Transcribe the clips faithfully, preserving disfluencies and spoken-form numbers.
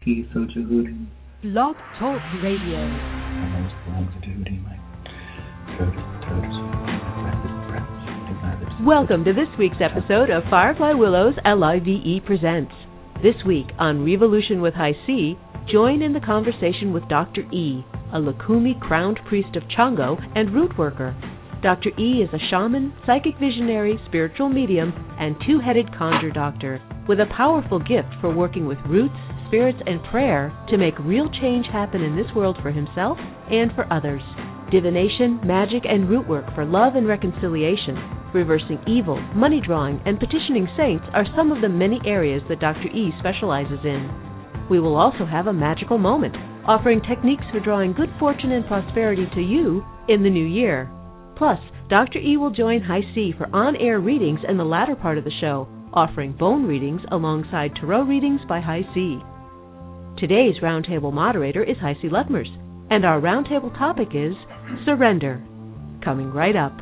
He's so Jehudi. Blog Talk Radio. My most belongs to Jehudi. My throat is Welcome to this week's episode of Firefly Willows L I V E Presents. This week on Revolution with High C, join in the conversation with Doctor E, a Lukumi crowned priest of Chongo and root worker. Doctor E is a shaman, psychic visionary, spiritual medium, and two-headed conjure doctor with a powerful gift for working with roots, spirits, and prayer to make real change happen in this world for himself and for others. Divination, magic, and root work for love and reconciliation, reversing evil, money drawing, and petitioning saints are some of the many areas that Doctor E specializes in. We will also have a magical moment, offering techniques for drawing good fortune and prosperity to you in the new year. Plus, Doctor E will join High C for on-air readings in the latter part of the show, offering bone readings alongside tarot readings by High C. Today's roundtable moderator is High C Lutmers, and our roundtable topic is surrender. Coming right up.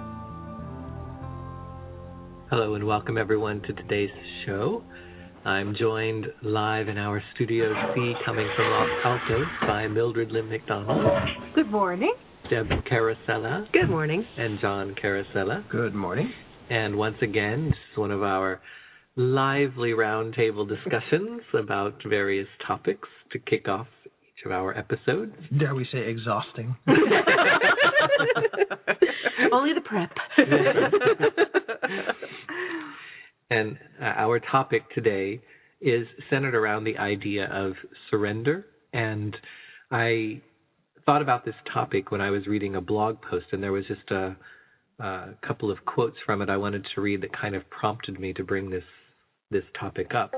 Hello and welcome everyone to today's show. I'm joined live in our Studio C, coming from Los Altos, by Mildred Lim McDonald. Good morning. Deb Carosella. Good morning. And John Carosella. Good morning. And once again, this is one of our lively roundtable discussions about various topics to kick off each of our episodes. Dare we say exhausting? Only the prep. And uh, our topic today is centered around the idea of surrender. And I thought about this topic when I was reading a blog post, and there was just a, a couple of quotes from it I wanted to read that kind of prompted me to bring this this topic up.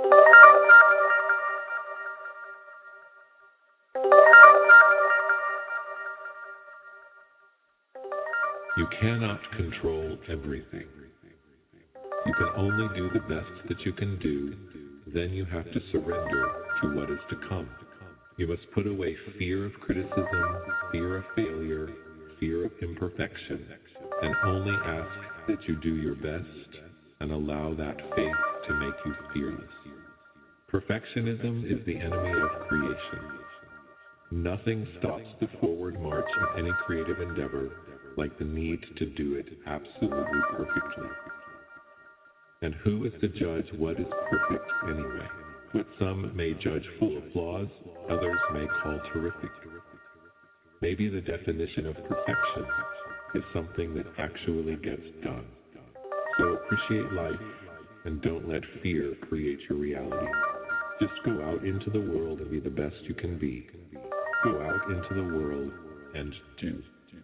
You cannot control everything. You can only do the best that you can do. Then you have to surrender to what is to come. You must put away fear of criticism, fear of failure, fear of imperfection, and only ask that you do your best and allow that faith to make you fearless. Perfectionism is the enemy of creation. Nothing stops the forward march of any creative endeavor like the need to do it absolutely perfectly. And who is to judge what is perfect anyway? What some may judge full of flaws, others may call terrific. Maybe the definition of perfection is something that actually gets done. So appreciate life and don't let fear create your reality. Just go out into the world and be the best you can be. Go out into the world and do.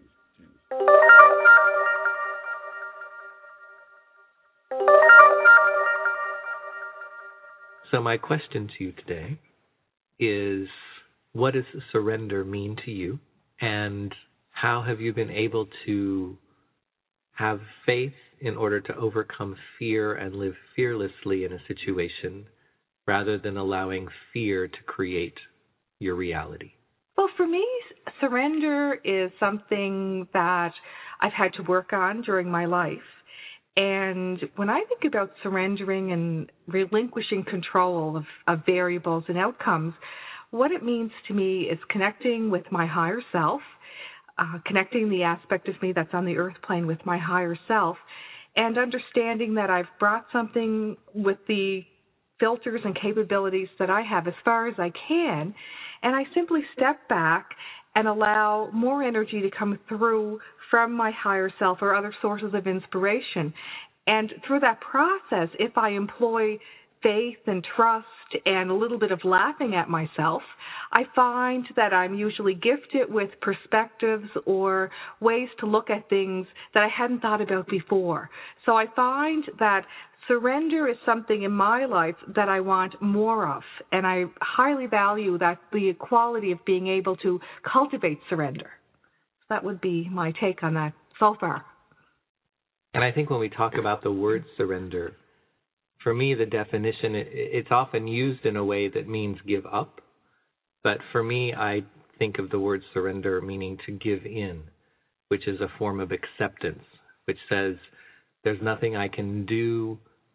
So my question to you today is, what does surrender mean to you? And how have you been able to have faith in order to overcome fear and live fearlessly in a situation rather than allowing fear to create your reality? Well, for me, surrender is something that I've had to work on during my life. And when I think about surrendering and relinquishing control of, of variables and outcomes, what it means to me is connecting with my higher self, uh, connecting the aspect of me that's on the earth plane with my higher self, and understanding that I've brought something with the filters and capabilities that I have as far as I can, and I simply step back and allow more energy to come through from my higher self or other sources of inspiration. And through that process, if I employ faith and trust and a little bit of laughing at myself, I find that I'm usually gifted with perspectives or ways to look at things that I hadn't thought about before. So I find that surrender is something in my life that I want more of, and I highly value that the quality of being able to cultivate surrender. That would be my take on that so far. And I think when we talk about the word surrender, for me, the definition, it's often used in a way that means give up. But for me, I think of the word surrender meaning to give in, which is a form of acceptance, which says there's nothing I can do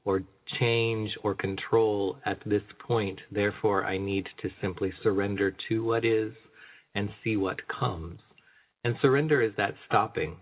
or change or control at this point. Therefore, I need to simply surrender to what is and see what comes. And surrender is that stopping,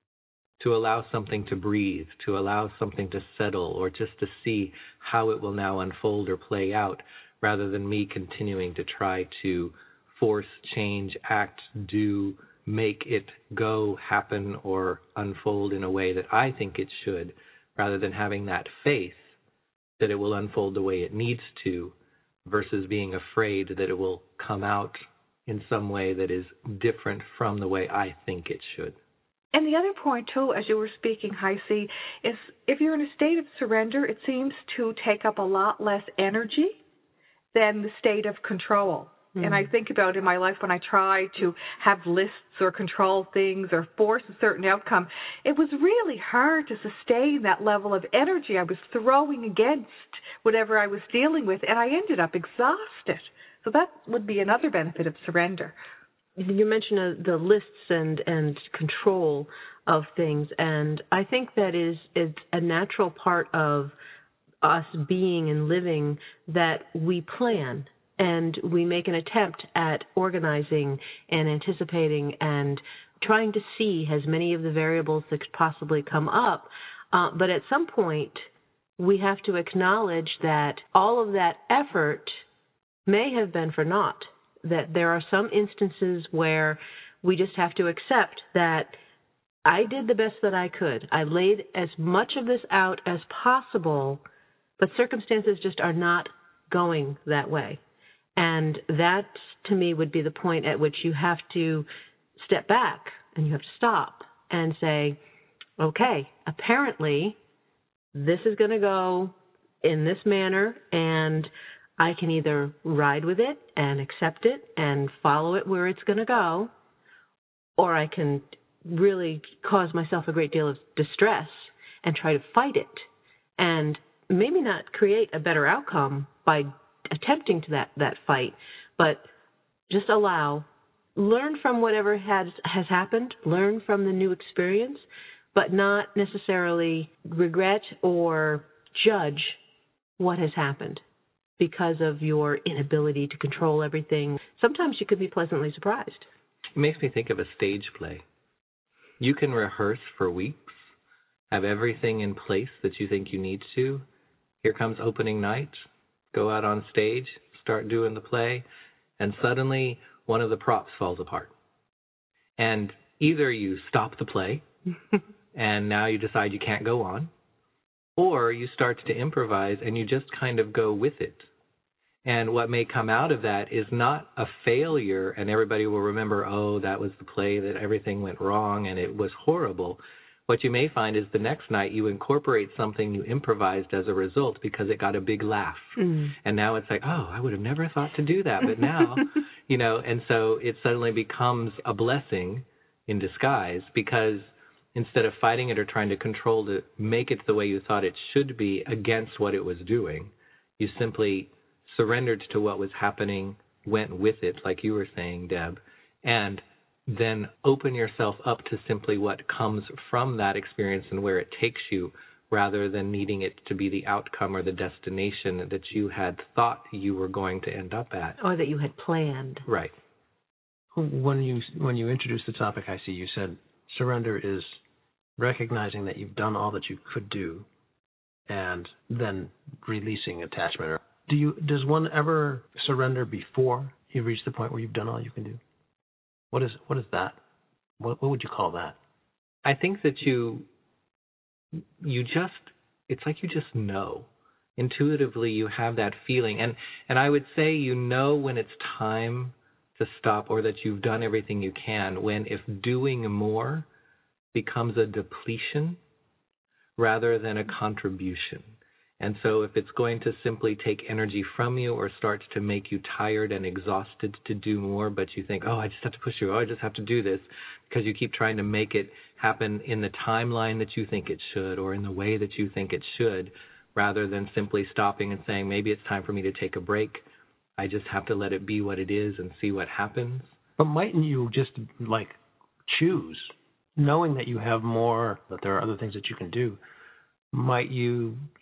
to allow something to breathe, to allow something to settle, or just to see how it will now unfold or play out, rather than me continuing to try to force, change, act, do, make it go, happen, or unfold in a way that I think it should, rather than having that faith that it will unfold the way it needs to, versus being afraid that it will come out in some way that is different from the way I think it should. And the other point, too, as you were speaking, Hi-C, is if you're in a state of surrender, it seems to take up a lot less energy than the state of control. Mm-hmm. And I think about in my life when I try to have lists or control things or force a certain outcome, it was really hard to sustain that level of energy I was throwing against whatever I was dealing with, and I ended up exhausted. So that would be another benefit of surrender. You mentioned uh, the lists and, and control of things, and I think that is it's a natural part of us being and living, that we plan and we make an attempt at organizing and anticipating and trying to see as many of the variables that could possibly come up. Uh, but at some point, we have to acknowledge that all of that effort may have been for naught. That there are some instances where we just have to accept that I did the best that I could. I laid as much of this out as possible, but circumstances just are not going that way. And that, to me, would be the point at which you have to step back and you have to stop and say, okay, apparently this is going to go in this manner, and I can either ride with it and accept it and follow it where it's going to go, or I can really cause myself a great deal of distress and try to fight it and maybe not create a better outcome by attempting to that, that fight, but just allow, learn from whatever has, has happened, learn from the new experience, but not necessarily regret or judge what has happened because of your inability to control everything. Sometimes you could be pleasantly surprised. It makes me think of a stage play. You can rehearse for weeks, have everything in place that you think you need to. Here comes opening night, go out on stage, start doing the play, and suddenly one of the props falls apart. And either you stop the play, and now you decide you can't go on, or you start to improvise and you just kind of go with it. And what may come out of that is not a failure, and everybody will remember, oh, that was the play that everything went wrong and it was horrible. What you may find is the next night you incorporate something you improvised as a result because it got a big laugh. Mm. And now it's like, oh, I would have never thought to do that, but now, you know, and so it suddenly becomes a blessing in disguise, because instead of fighting it or trying to control it, make it the way you thought it should be against what it was doing, you simply surrendered to what was happening, went with it, like you were saying, Deb, and then open yourself up to simply what comes from that experience and where it takes you, rather than needing it to be the outcome or the destination that you had thought you were going to end up at. Or that you had planned. Right. When you when you introduced the topic, I see you said surrender is recognizing that you've done all that you could do and then releasing attachment. Do you does one ever surrender before you reach the point where you've done all you can do? What is what is that? What what would you call that? I think that you you just it's like you just know. Intuitively you have that feeling, and and I would say you know when it's time to stop, or that you've done everything you can, when if doing more becomes a depletion rather than a contribution. And so if it's going to simply take energy from you or starts to make you tired and exhausted to do more, but you think, oh, I just have to push you, oh, I just have to do this, because you keep trying to make it happen in the timeline that you think it should or in the way that you think it should, rather than simply stopping and saying, maybe it's time for me to take a break. I just have to let it be what it is and see what happens. But mightn't you just, like, choose, knowing that you have more, that there are other things that you can do, might you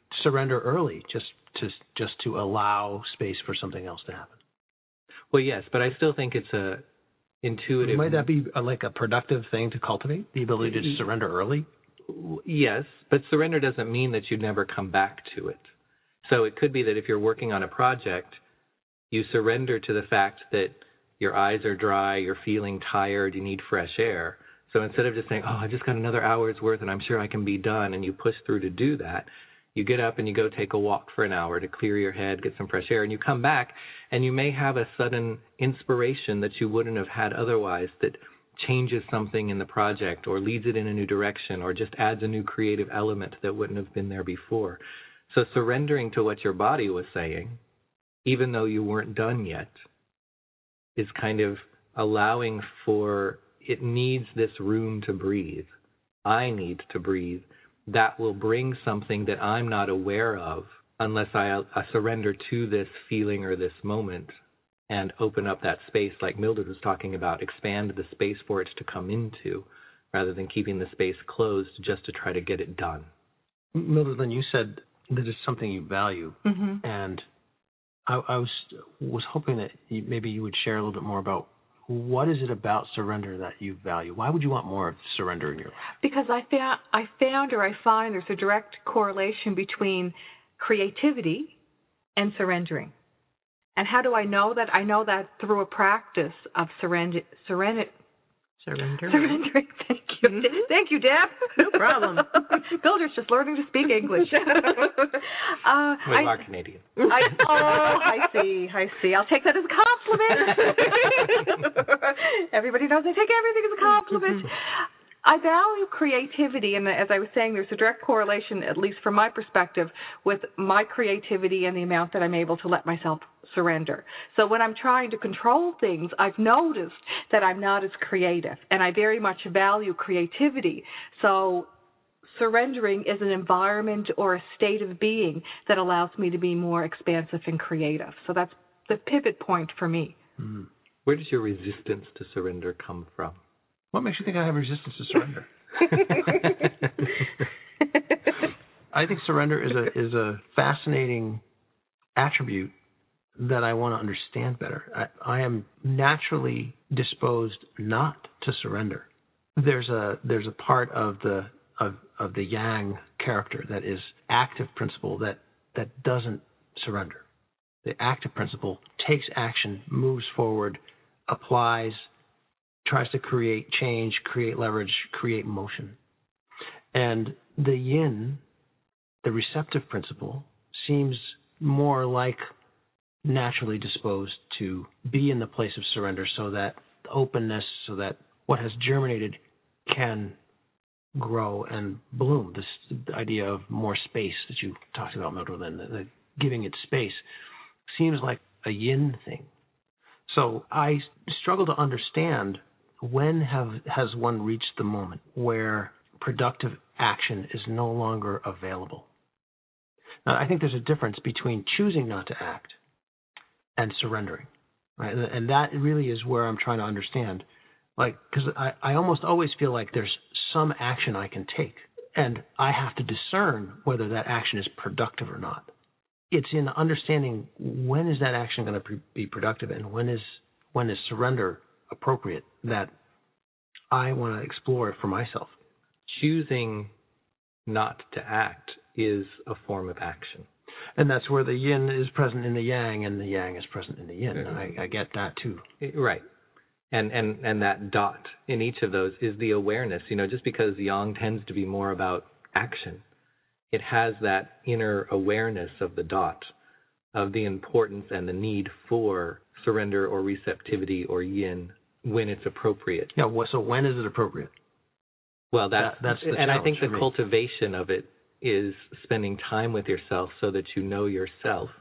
surrender early, just to just to allow space for something else to happen. Well, yes, but I still think it's a intuitive. Might that be a, like a productive thing to cultivate, the ability to surrender early? Yes, but surrender doesn't mean that you never come back to it. So it could be that if you're working on a project, you surrender to the fact that your eyes are dry, you're feeling tired, you need fresh air. So instead of just saying, oh, I just got another hour's worth and I'm sure I can be done, and you push through to do that, you get up and you go take a walk for an hour to clear your head, get some fresh air, and you come back and you may have a sudden inspiration that you wouldn't have had otherwise that changes something in the project or leads it in a new direction or just adds a new creative element that wouldn't have been there before. So surrendering to what your body was saying, even though you weren't done yet, is kind of allowing for it needs this room to breathe. I need to breathe. That will bring something that I'm not aware of unless I, I surrender to this feeling or this moment and open up that space like Mildred was talking about, expand the space for it to come into rather than keeping the space closed just to try to get it done. Mildred, then you said that it's something you value, Mm-hmm. and I, I was was hoping that you, maybe you would share a little bit more about what is it about surrender that you value? Why would you want more of surrender in your life? Because I found, I found or I find there's a direct correlation between creativity and surrendering. And how do I know that? I know that through a practice of surrender, surrender, Surrender. surrendering. Thank you. Mm-hmm. Thank you, Deb. No problem. Mildred's just learning to speak English. uh, We I, are Canadian. I, oh, I see. I see. I'll take that as a compliment. Everybody knows I take everything as a compliment. I value creativity, and as I was saying, there's a direct correlation, at least from my perspective, with my creativity and the amount that I'm able to let myself surrender. So when I'm trying to control things, I've noticed that I'm not as creative, and I very much value creativity. So surrendering is an environment or a state of being that allows me to be more expansive and creative. So that's the pivot point for me. Mm. Where does your resistance to surrender come from? What makes you think I have resistance to surrender? I think surrender is a is a fascinating attribute that I want to understand better. I, I am naturally disposed not to surrender. There's a there's a part of the of, of the yang character that is active principle that, that doesn't surrender. The active principle takes action, moves forward, applies, tries to create change, create leverage, create motion. And the yin, the receptive principle, seems more like naturally disposed to be in the place of surrender so that openness, so that what has germinated can grow and bloom. This idea of more space that you talked about, Mildred, and the, the giving it space seems like a yin thing. So I struggle to understand when have has one reached the moment where productive action is no longer available. Now, I think there's a difference between choosing not to act and surrendering, right? And, and that really is where I'm trying to understand, like, because I, I almost always feel like there's some action I can take, and I have to discern whether that action is productive or not. It's in understanding when is that action going to pre- be productive and when is when is surrender appropriate that I want to explore for myself. Choosing not to act is a form of action. And that's where the yin is present in the yang and the yang is present in the yin. Mm-hmm. I, I get that too. Right. And, and and that dot in each of those is the awareness. You know, just because yang tends to be more about action, it has that inner awareness of the dot, of the importance and the need for surrender or receptivity or yin when it's appropriate. Yeah. Well, so when is it appropriate? Well, that's, that, that's the and I think the for me. cultivation of it is spending time with yourself so that you know yourself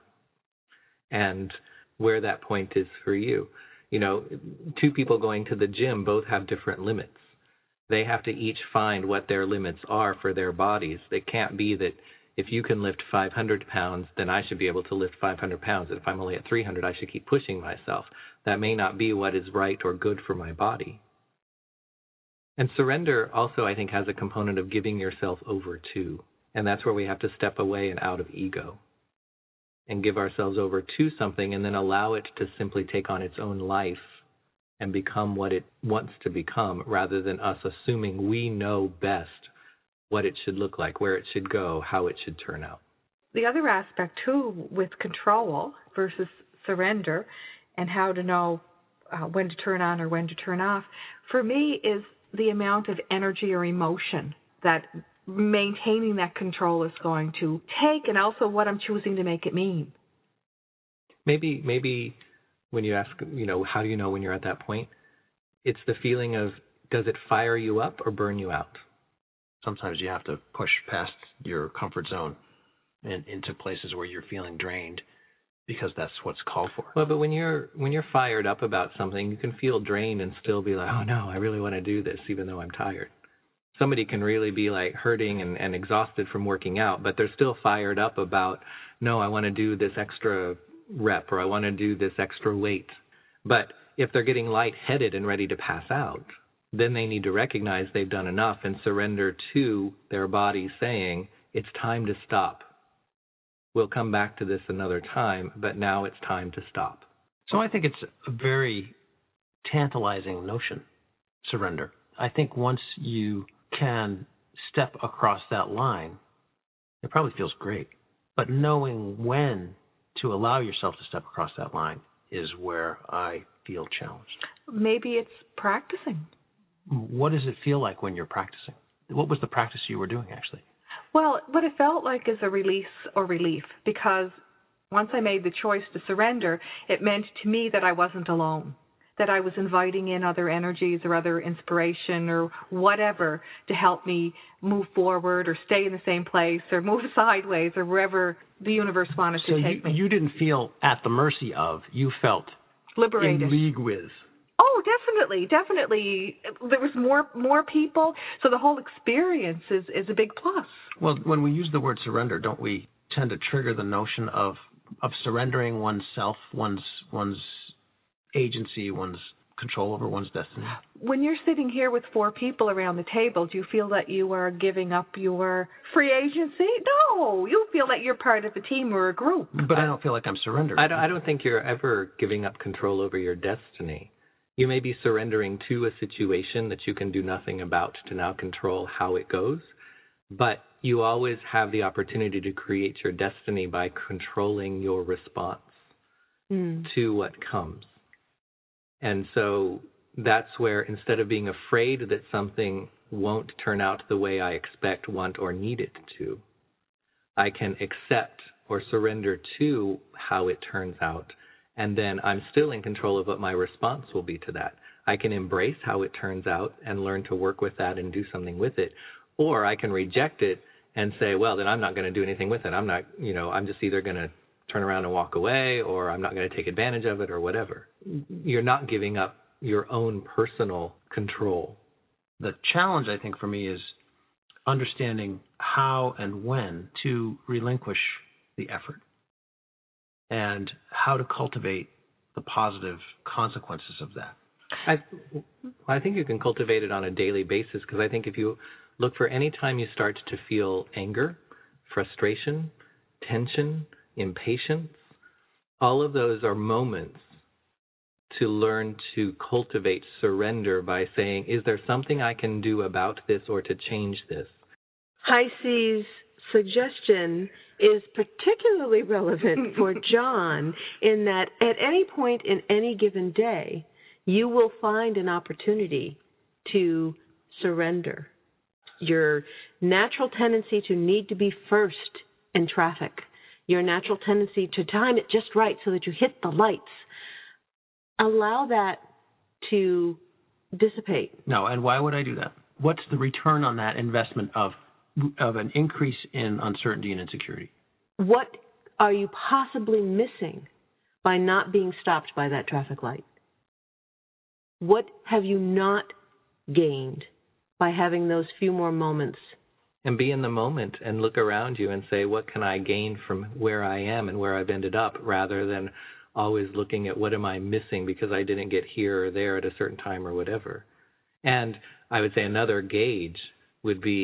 and where that point is for you. You know, two people going to the gym both have different limits. They have to each find what their limits are for their bodies. It can't be that if you can lift five hundred pounds, then I should be able to lift five hundred pounds. And if I'm only at three hundred, I should keep pushing myself. That may not be what is right or good for my body. And surrender also, I think, has a component of giving yourself over to. And that's where we have to step away and out of ego and give ourselves over to something and then allow it to simply take on its own life and become what it wants to become, rather than us assuming we know best what it should look like, where it should go, how it should turn out. The other aspect, too, with control versus surrender and how to know uh, when to turn on or when to turn off, for me is the amount of energy or emotion that maintaining that control is going to take, and also what I'm choosing to make it mean. Maybe, maybe when you ask, you know, how do you know when you're at that point? It's the feeling of, does it fire you up or burn you out? Sometimes you have to push past your comfort zone and into places where you're feeling drained, because that's what's called for. Well, but when you're when you're fired up about something, you can feel drained and still be like, oh no, I really want to do this, even though I'm tired. Somebody can really be like hurting and, and exhausted from working out, but they're still fired up about, no, I want to do this extra rep, or I want to do this extra weight. But if they're getting lightheaded and ready to pass out, then they need to recognize they've done enough and surrender to their body saying, it's time to stop. We'll come back to this another time, but now it's time to stop. So I think it's a very tantalizing notion, surrender. I think once you can step across that line, it probably feels great. But knowing when to allow yourself to step across that line is where I feel challenged. Maybe it's practicing. What does it feel like when you're practicing? What was the practice you were doing, actually? Well, what it felt like is a release or relief, because once I made the choice to surrender, it meant to me that I wasn't alone, that I was inviting in other energies or other inspiration or whatever to help me move forward or stay in the same place or move sideways or wherever the universe wanted so to take you, me. you didn't feel at the mercy of, you felt liberated. In league with. Oh, definitely, definitely. There was more more people, so the whole experience is, is a big plus. Well, when we use the word surrender, don't we tend to trigger the notion of of surrendering oneself, one's one's agency, one's control over one's destiny? When you're sitting here with four people around the table, do you feel that you are giving up your free agency? No, you feel that you're part of a team or a group. But I don't feel like I'm surrendering. I don't, I don't think you're ever giving up control over your destiny. You may be surrendering to a situation that you can do nothing about to now control how it goes, but you always have the opportunity to create your destiny by controlling your response mm. to what comes. And so that's where, instead of being afraid that something won't turn out the way I expect, want, or need it to, I can accept or surrender to how it turns out. And then I'm still in control of what my response will be to that. I can embrace how it turns out and learn to work with that and do something with it. Or I can reject it and say, well, then I'm not going to do anything with it. I'm not, you know, I'm just either going to turn around and walk away, or I'm not going to take advantage of it, or whatever. You're not giving up your own personal control. The challenge, I think, for me is understanding how and when to relinquish the effort, and how to cultivate the positive consequences of that. I, I think you can cultivate it on a daily basis, because I think if you look for any time you start to feel anger, frustration, tension, impatience, all of those are moments to learn to cultivate surrender by saying, is there something I can do about this or to change this? Hi-C's suggestion is particularly relevant for John in that at any point in any given day, you will find an opportunity to surrender. Your natural tendency to need to be first in traffic, your natural tendency to time it just right so that you hit the lights, allow that to dissipate. No, and why would I do that? What's the return on that investment of of an increase in uncertainty and insecurity? What are you possibly missing by not being stopped by that traffic light? What have you not gained by having those few more moments? And be in the moment and look around you and say, what can I gain from where I am and where I've ended up, rather than always looking at what am I missing because I didn't get here or there at a certain time or whatever. And I would say another gauge would be,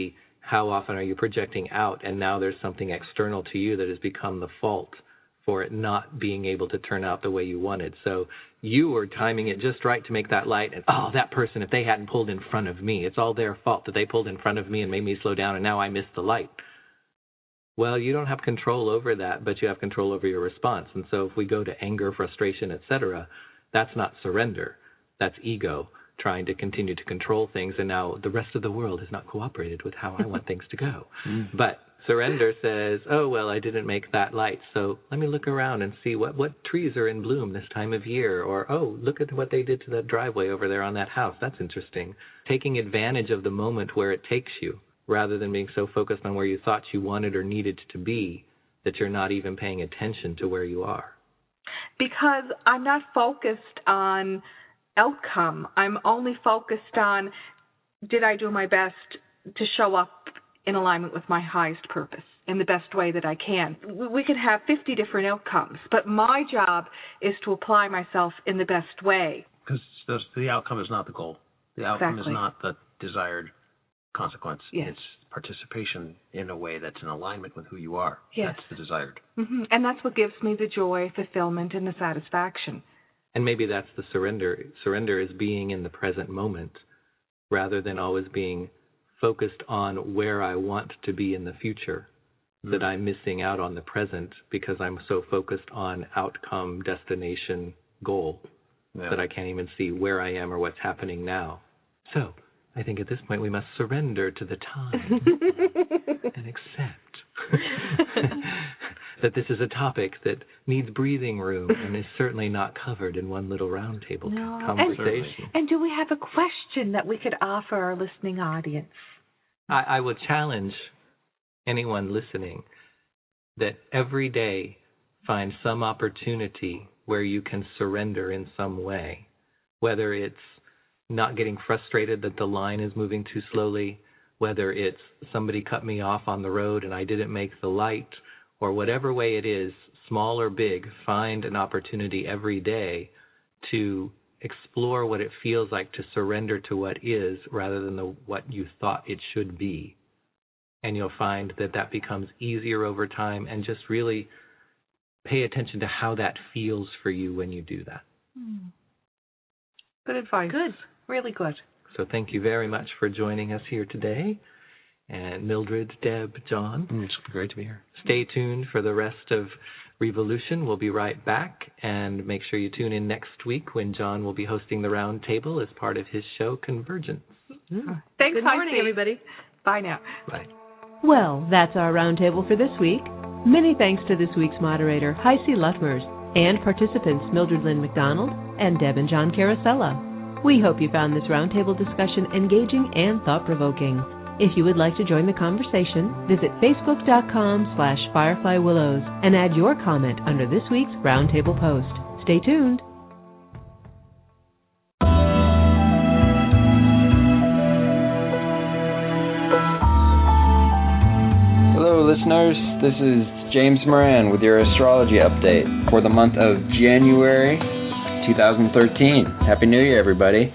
how often are you projecting out, and now there's something external to you that has become the fault for it not being able to turn out the way you wanted. So you were timing it just right to make that light, and oh, that person, if they hadn't pulled in front of me, it's all their fault that they pulled in front of me and made me slow down, and now I missed the light. Well, you don't have control over that, but you have control over your response. And so if we go to anger, frustration, et cetera, that's not surrender. That's ego trying to continue to control things, and now the rest of the world has not cooperated with how I want things to go. Mm. But surrender says, oh, well, I didn't make that light, so let me look around and see what, what trees are in bloom this time of year. Or, oh, look at what they did to that driveway over there on that house. That's interesting. Taking advantage of the moment where it takes you, rather than being so focused on where you thought you wanted or needed to be that you're not even paying attention to where you are. Because I'm not focused on outcome. I'm only focused on, did I do my best to show up in alignment with my highest purpose in the best way that I can? We could have fifty different outcomes, but my job is to apply myself in the best way. Because the outcome is not the goal. The outcome exactly. is not the desired consequence. Yes. It's participation in a way that's in alignment with who you are. Yes. That's the desired. Mm-hmm. And that's what gives me the joy, fulfillment, and the satisfaction. And maybe that's the surrender. Surrender is being in the present moment rather than always being focused on where I want to be in the future, mm-hmm. that I'm missing out on the present because I'm so focused on outcome, destination, goal, yeah. that I can't even see where I am or what's happening now. So I think at this point we must surrender to the time and accept that this is a topic that needs breathing room and is certainly not covered in one little roundtable no. conversation. And, and do we have a question that we could offer our listening audience? I, I would challenge anyone listening that every day find some opportunity where you can surrender in some way, whether it's not getting frustrated that the line is moving too slowly, whether it's somebody cut me off on the road and I didn't make the light, or whatever way it is, small or big, find an opportunity every day to explore what it feels like to surrender to what is rather than the, what you thought it should be. And you'll find that that becomes easier over time, and just really pay attention to how that feels for you when you do that. Good advice. Good. Really good. So thank you very much for joining us here today. And Mildred, Deb, John. It's great to be here. Stay tuned for the rest of Revolution. We'll be right back. And make sure you tune in next week when John will be hosting the round table as part of his show, Convergence. Mm. Thanks, Good morning, everybody. Bye now. Bye. Well, that's our roundtable for this week. Many thanks to this week's moderator, Heisey Lutmers, and participants Mildred Lynn McDonald and Deb and John Carosella. We hope you found this roundtable discussion engaging and thought-provoking. If you would like to join the conversation, visit facebook.com slash Firefly Willows and add your comment under this week's roundtable post. Stay tuned. Hello, listeners. This is James Moran with your astrology update for the month of January twenty thirteen. Happy New Year, everybody.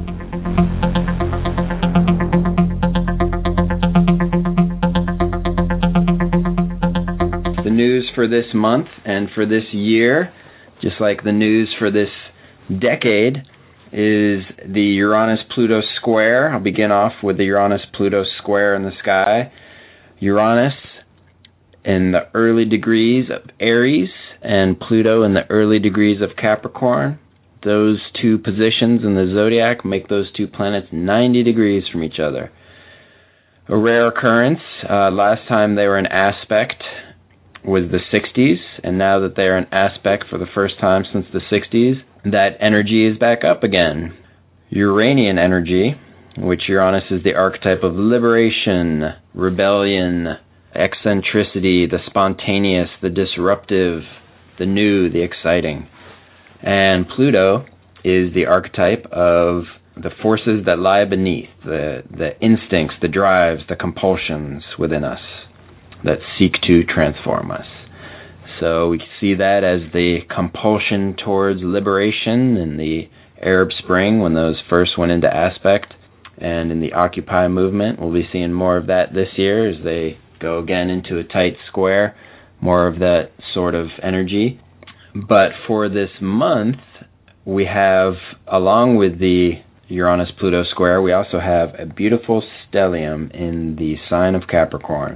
The news for this month and for this year, just like the news for this decade, is the Uranus-Pluto square. I'll begin off with the Uranus-Pluto square in the sky. Uranus in the early degrees of Aries and Pluto in the early degrees of Capricorn. Those two positions in the zodiac make those two planets ninety degrees from each other. A rare occurrence. Uh, last time they were in aspect was the sixties, and now that they are in aspect for the first time since the sixties, that energy is back up again. Uranian energy, which Uranus is the archetype of liberation, rebellion, eccentricity, the spontaneous, the disruptive, the new, the exciting. And Pluto is the archetype of the forces that lie beneath, the, the instincts, the drives, the compulsions within us that seek to transform us. So we see that as the compulsion towards liberation in the Arab Spring when those first went into aspect. and in the Occupy movement. We'll be seeing more of that this year as they go again into a tight square, more of that sort of energy. But for this month, we have, along with the Uranus-Pluto square, we also have a beautiful stellium in the sign of Capricorn.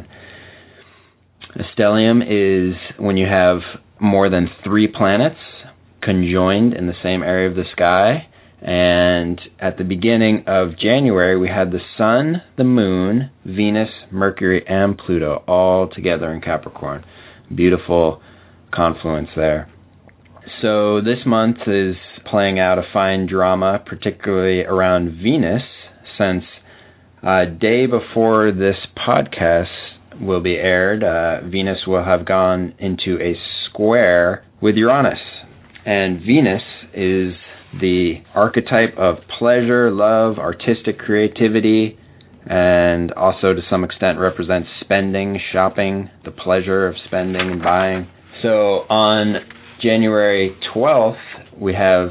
A stellium is when you have more than three planets conjoined in the same area of the sky. And at the beginning of January, we had the Sun, the Moon, Venus, Mercury, and Pluto all together in Capricorn. Beautiful confluence there. So this month is playing out a fine drama, particularly around Venus, since a day before this podcast will be aired, uh, Venus will have gone into a square with Uranus. And Venus is the archetype of pleasure, love, artistic creativity, and also to some extent represents spending, shopping, the pleasure of spending and buying. So on January twelfth, we have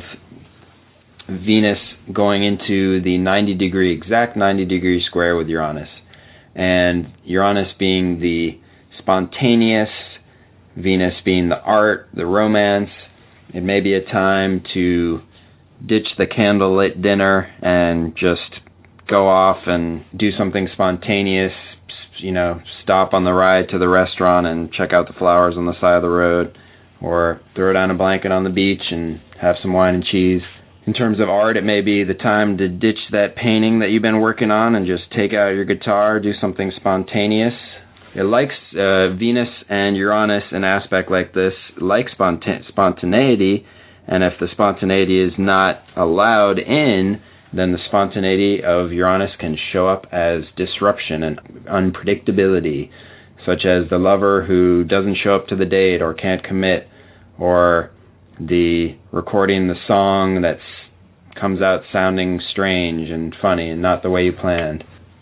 Venus going into the ninety degree, exact ninety degree square with Uranus. And Uranus being the spontaneous, Venus being the art, the romance. It may be a time to ditch the candlelit dinner and just go off and do something spontaneous, you know, stop on the ride to the restaurant and check out the flowers on the side of the road, or throw down a blanket on the beach and have some wine and cheese. In terms of art, it may be the time to ditch that painting that you've been working on and just take out your guitar, do something spontaneous. It likes uh, Venus and Uranus, an aspect like this, like sponta- spontaneity, and if the spontaneity is not allowed in, then the spontaneity of Uranus can show up as disruption and unpredictability, such as the lover who doesn't show up to the date or can't commit, or the recording the song that comes out sounding strange and funny and not the way you planned.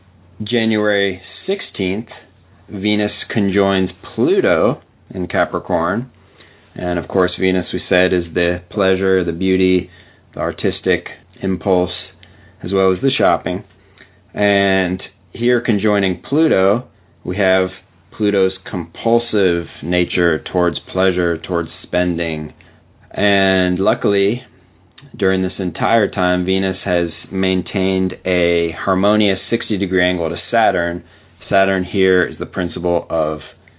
January sixteenth, Venus conjoins Pluto in Capricorn. And of course, Venus, we said, is the pleasure, the beauty, the artistic impulse, as well as the shopping. And here conjoining Pluto, we have Pluto's compulsive nature towards pleasure, towards spending. And luckily, during this entire time, Venus has maintained a harmonious sixty degree angle to Saturn. Saturn here is the principle of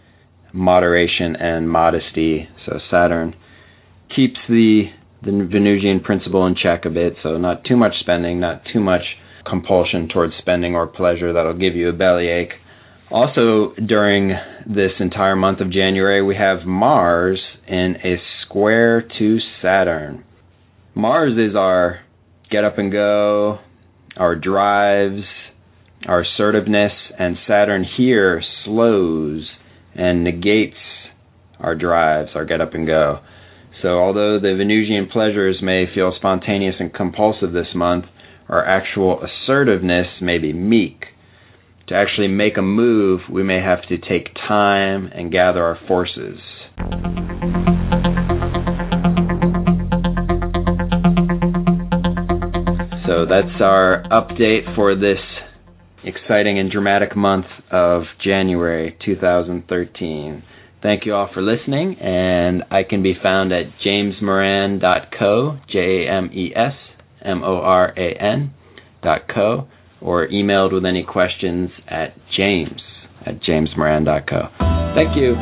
moderation and modesty. So Saturn keeps the, the Venusian principle in check a bit, so not too much spending, not too much compulsion towards spending or pleasure that'll give you a bellyache. Also, during this entire month of January, we have Mars in a square to Saturn. Mars is our get up and go, our drives, our assertiveness, and Saturn here slows and negates our drives, our get up and go. So although the Venusian pleasures may feel spontaneous and compulsive this month, our actual assertiveness may be meek. To actually make a move, we may have to take time and gather our forces. So that's our update for this exciting and dramatic month of January two thousand thirteen. Thank you all for listening, and I can be found at james moran dot co, J A M E S M O R A N dot co, or emailed with any questions at james at james moran dot co. Thank you.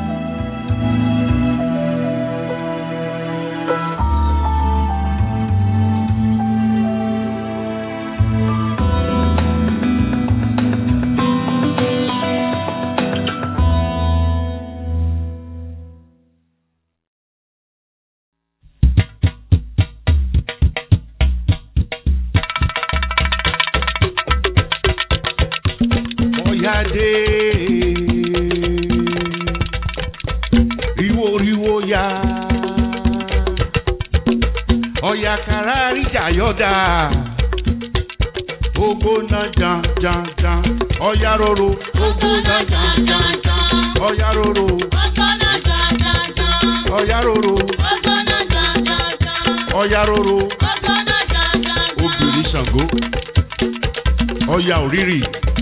Ogona jan jan jan, oyaroro. Ogona jan jan jan, oyaroro. Ogona jan jan jan, oyaroro. Ogona jan jan jan, oyaroro. Ogona jan jan jan, obìnrin Ṣàngó. ọ̀yà òrìrì.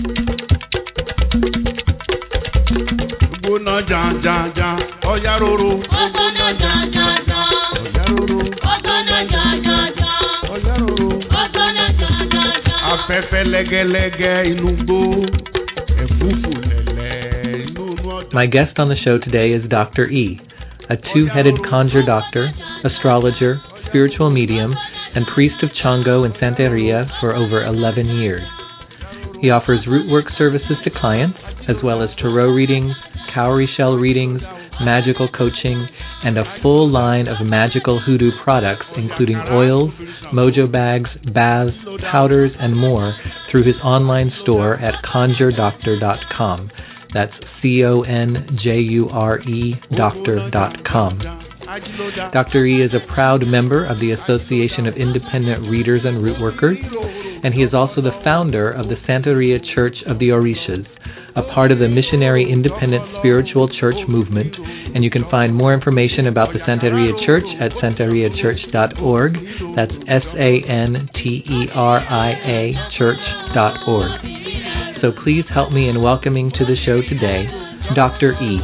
Gbóná janjanjan, ọ̀yà roro. Gbóná janjanjan, ọ̀yà roro. Gbóná janjanjan, ọ̀yà roro. Gbóná janjanjan. Afẹ́fẹ́ lẹ́gẹ́lẹ́gẹ́ inú gbó, ẹ̀fúùfù lẹ̀lẹ̀ inú ọjà. My guest on the show today is Doctor E, a two-headed conjure doctor, astrologer, spiritual medium, and priest of Chango in Santeria for over eleven years. He offers root work services to clients, as well as tarot readings, cowrie shell readings, magical coaching, and a full line of magical hoodoo products, including oils, mojo bags, baths, powders, and more, through his online store at conjure doctor dot com. That's C O N J U R E doctor dot com. Doctor E is a proud member of the Association of Independent Readers and Root Workers, and he is also the founder of the Santeria Church of the Orishas, a part of the Missionary Independent Spiritual Church movement, and you can find more information about the Santeria Church at santeria church dot org. That's S A N T E R I A church dot org. So please help me in welcoming to the show today, Doctor E.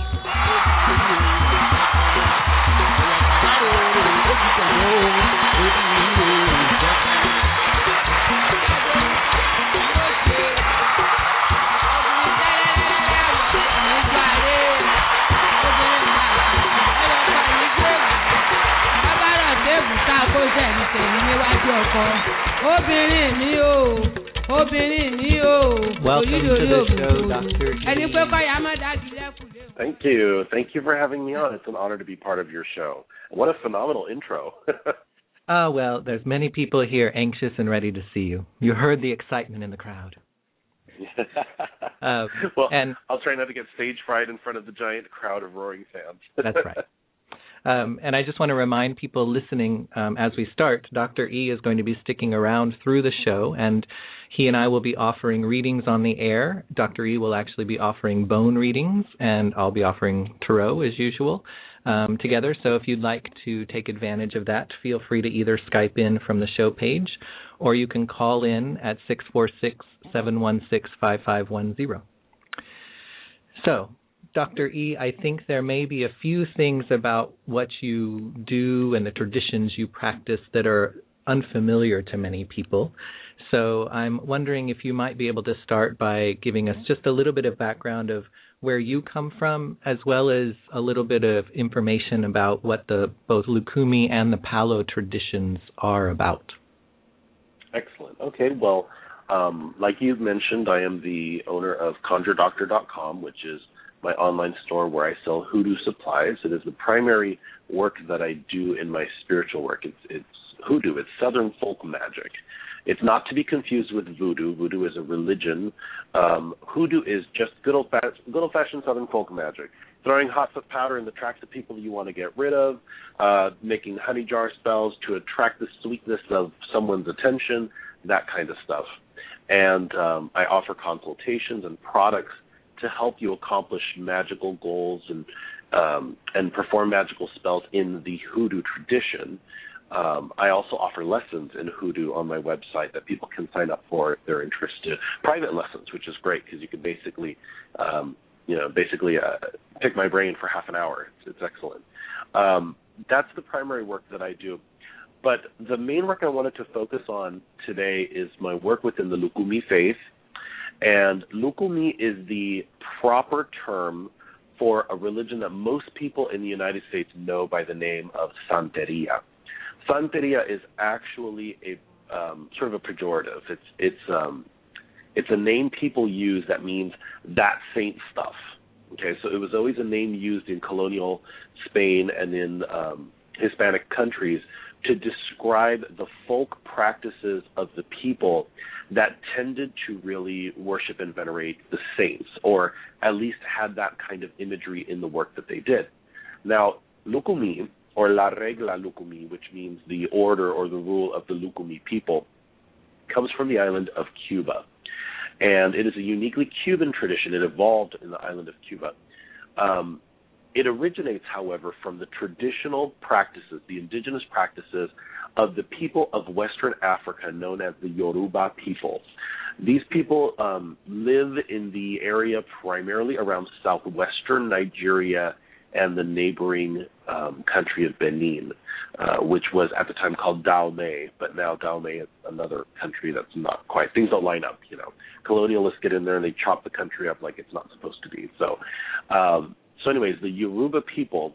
Welcome to the show, Doctor E. Thank you. Thank you for having me on. It's an honor to be part of your show. What a phenomenal intro. Ah, well, there's many people here anxious and ready to see you. You heard the excitement in the crowd. uh, well, and I'll try not to get stage fright in front of the giant crowd of roaring fans. That's right. Um, and I just want to remind people listening um, as we start, Doctor E is going to be sticking around through the show, and he and I will be offering readings on the air. Doctor E will actually be offering bone readings, and I'll be offering tarot as usual um, together. So if you'd like to take advantage of that, feel free to either Skype in from the show page, or you can call in at six four six, seven one six, five five one zero. So, Doctor E, I think there may be a few things about what you do and the traditions you practice that are unfamiliar to many people. So I'm wondering if you might be able to start by giving us just a little bit of background of where you come from, as well as a little bit of information about what the both Lukumi and the Palo traditions are about. Excellent. Okay, well, um, like you've mentioned, I am the owner of conjure doctor dot com, which is my online store where I sell hoodoo supplies. It is the primary work that I do in my spiritual work. It's, it's hoodoo. It's Southern folk magic. It's not to be confused with voodoo. Voodoo is a religion. Um, hoodoo is just good old good old fashioned Southern folk magic. Throwing hot foot powder in the tracks of people you want to get rid of, uh, making honey jar spells to attract the sweetness of someone's attention, that kind of stuff. And um, I offer consultations and products to help you accomplish magical goals and um, and perform magical spells in the hoodoo tradition. Um, I also offer lessons in hoodoo on my website that people can sign up for if they're interested. Private lessons, which is great because you can basically, um, you know, basically uh, pick my brain for half an hour. It's, it's excellent. Um, that's the primary work that I do. But the main work I wanted to focus on today is my work within the Lukumi faith. And Lukumi is the proper term for a religion that most people in the United States know by the name of Santeria. Santeria is actually a um, sort of a pejorative. It's it's um, it's a name people use that means that saint stuff. Okay, so it was always a name used in colonial Spain and in um, Hispanic countries to describe the folk practices of the people that tended to really worship and venerate the saints, or at least had that kind of imagery in the work that they did. Now, Lukumi, or La Regla Lukumi, which means the order or the rule of the Lukumi people, comes from the island of Cuba. And it is a uniquely Cuban tradition. It evolved in the island of Cuba. Um, It originates, however, from the traditional practices, the indigenous practices of the people of Western Africa known as the Yoruba people. These people um, live in the area primarily around southwestern Nigeria and the neighboring um, country of Benin, uh, which was at the time called Dahomey, but now Dahomey is another country that's not quite. Things don't line up, you know. Colonialists get in there and they chop the country up like it's not supposed to be. So, um, so anyways, the Yoruba people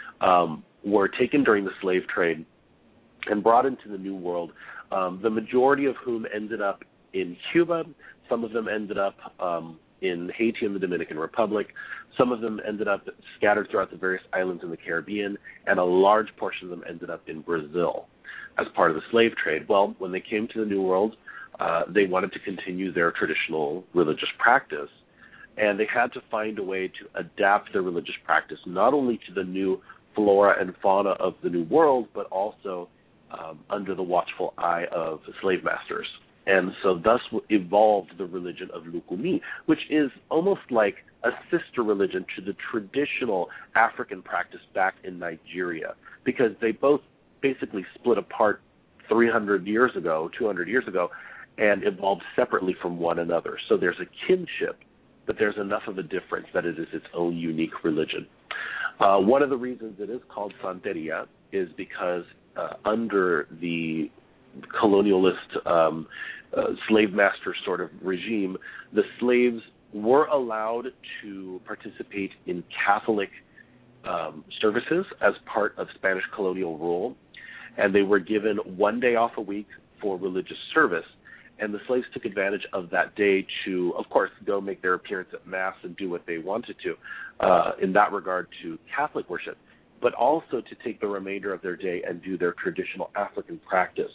um, were taken during the slave trade and brought into the New World, um, the majority of whom ended up in Cuba. Some of them ended up um, in Haiti and the Dominican Republic. Some of them ended up scattered throughout the various islands in the Caribbean, and a large portion of them ended up in Brazil as part of the slave trade. Well, when they came to the New World, uh, they wanted to continue their traditional religious practice, and they had to find a way to adapt their religious practice not only to the new flora and fauna of the New World, but also um, under the watchful eye of slave masters. And so thus evolved the religion of Lukumi, which is almost like a sister religion to the traditional African practice back in Nigeria, because they both basically split apart three hundred years ago, two hundred years ago, and evolved separately from one another. So there's a kinship, but there's enough of a difference that it is its own unique religion. Uh, one of the reasons it is called Santeria is because uh, under the colonialist um, uh, slave master sort of regime, the slaves were allowed to participate in Catholic um, services as part of Spanish colonial rule, and they were given one day off a week for religious service, and the slaves took advantage of that day to, of course, go make their appearance at Mass and do what they wanted to uh, in that regard to Catholic worship, but also to take the remainder of their day and do their traditional African practice.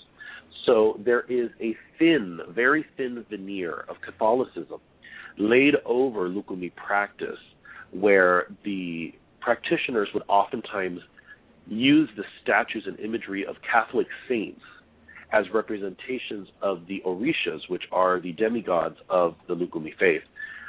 So there is a thin, very thin veneer of Catholicism laid over Lukumi practice, where the practitioners would oftentimes use the statues and imagery of Catholic saints as representations of the Orishas, which are the demigods of the Lukumi faith,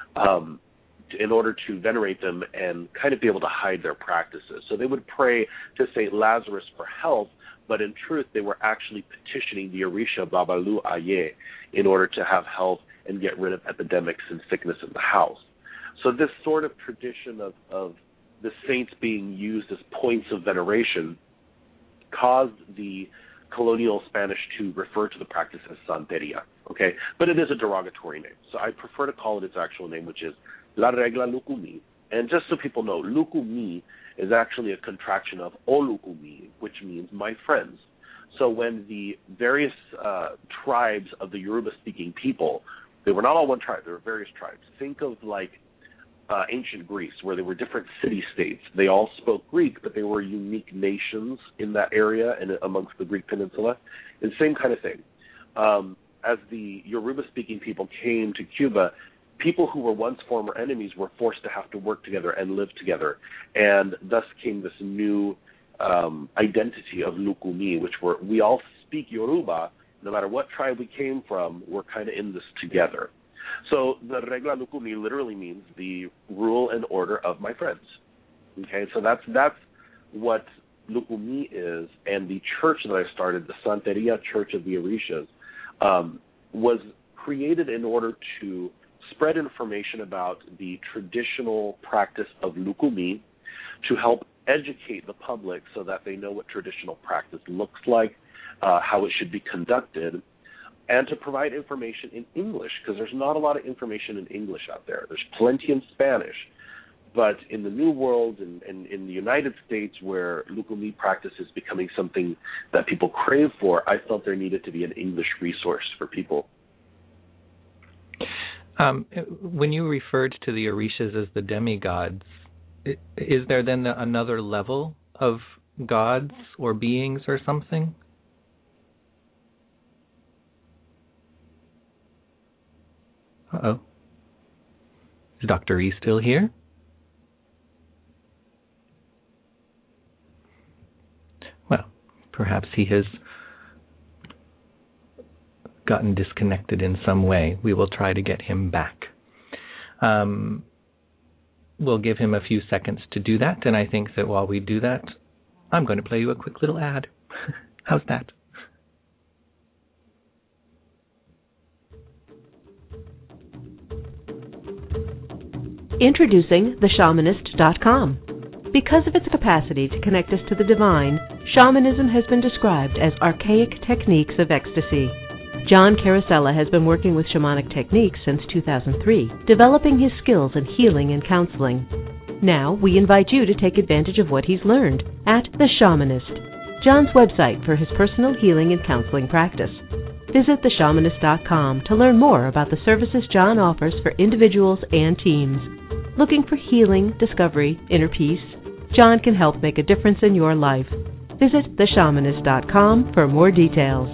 um, in order to venerate them and kind of be able to hide their practices. So they would pray to Saint Lazarus for health, but in truth, they were actually petitioning the Orisha Babalu Aye in order to have health and get rid of epidemics and sickness in the house. So this sort of tradition of, of the saints being used as points of veneration caused the colonial Spanish to refer to the practice as Santeria, okay? But it is a derogatory name, so I prefer to call it its actual name, which is La Regla Lukumi. And just so people know, Lukumi is actually a contraction of Olukumi, which means my friends. So when the various uh, tribes of the Yoruba-speaking people, they were not all one tribe, there were various tribes. Think of like uh, ancient Greece, where there were different city-states. They all spoke Greek, but they were unique nations in that area and amongst the Greek peninsula. And same kind of thing. Um, as the Yoruba-speaking people came to Cuba, people who were once former enemies were forced to have to work together and live together. And thus came this new um, identity of Lukumi, which were, we all speak Yoruba, no matter what tribe we came from, we're kind of in this together. So the Regla Lukumi literally means the rule and order of my friends. Okay, so that's that's what Lukumi is, and the church that I started, the Santeria Church of the Orishas, um, was created in order to spread information about the traditional practice of Lukumi, to help educate the public so that they know what traditional practice looks like, uh, how it should be conducted, and to provide information in English, because there's not a lot of information in English out there. There's plenty in Spanish, but in the New World and, and in the United States, where Lukumi practice is becoming something that people crave for, I felt there needed to be an English resource for people. Um, when you referred to the Orishas as the demigods, is there then another level of gods or beings or something? Uh-oh. Is Doctor E still here? Well, perhaps he has gotten disconnected in some way. We will try to get him back. Um, we'll give him a few seconds to do that. And I think that while we do that, I'm going to play you a quick little ad. How's that? Introducing the shamanist dot com. Because of its capacity to connect us to the divine, shamanism has been described as archaic techniques of ecstasy. John Carosella has been working with shamanic techniques since two thousand three, developing his skills in healing and counseling. Now, we invite you to take advantage of what he's learned at The Shamanist, John's website for his personal healing and counseling practice. Visit the shamanist dot com to learn more about the services John offers for individuals and teams. Looking for healing, discovery, inner peace? John can help make a difference in your life. Visit the shamanist dot com for more details.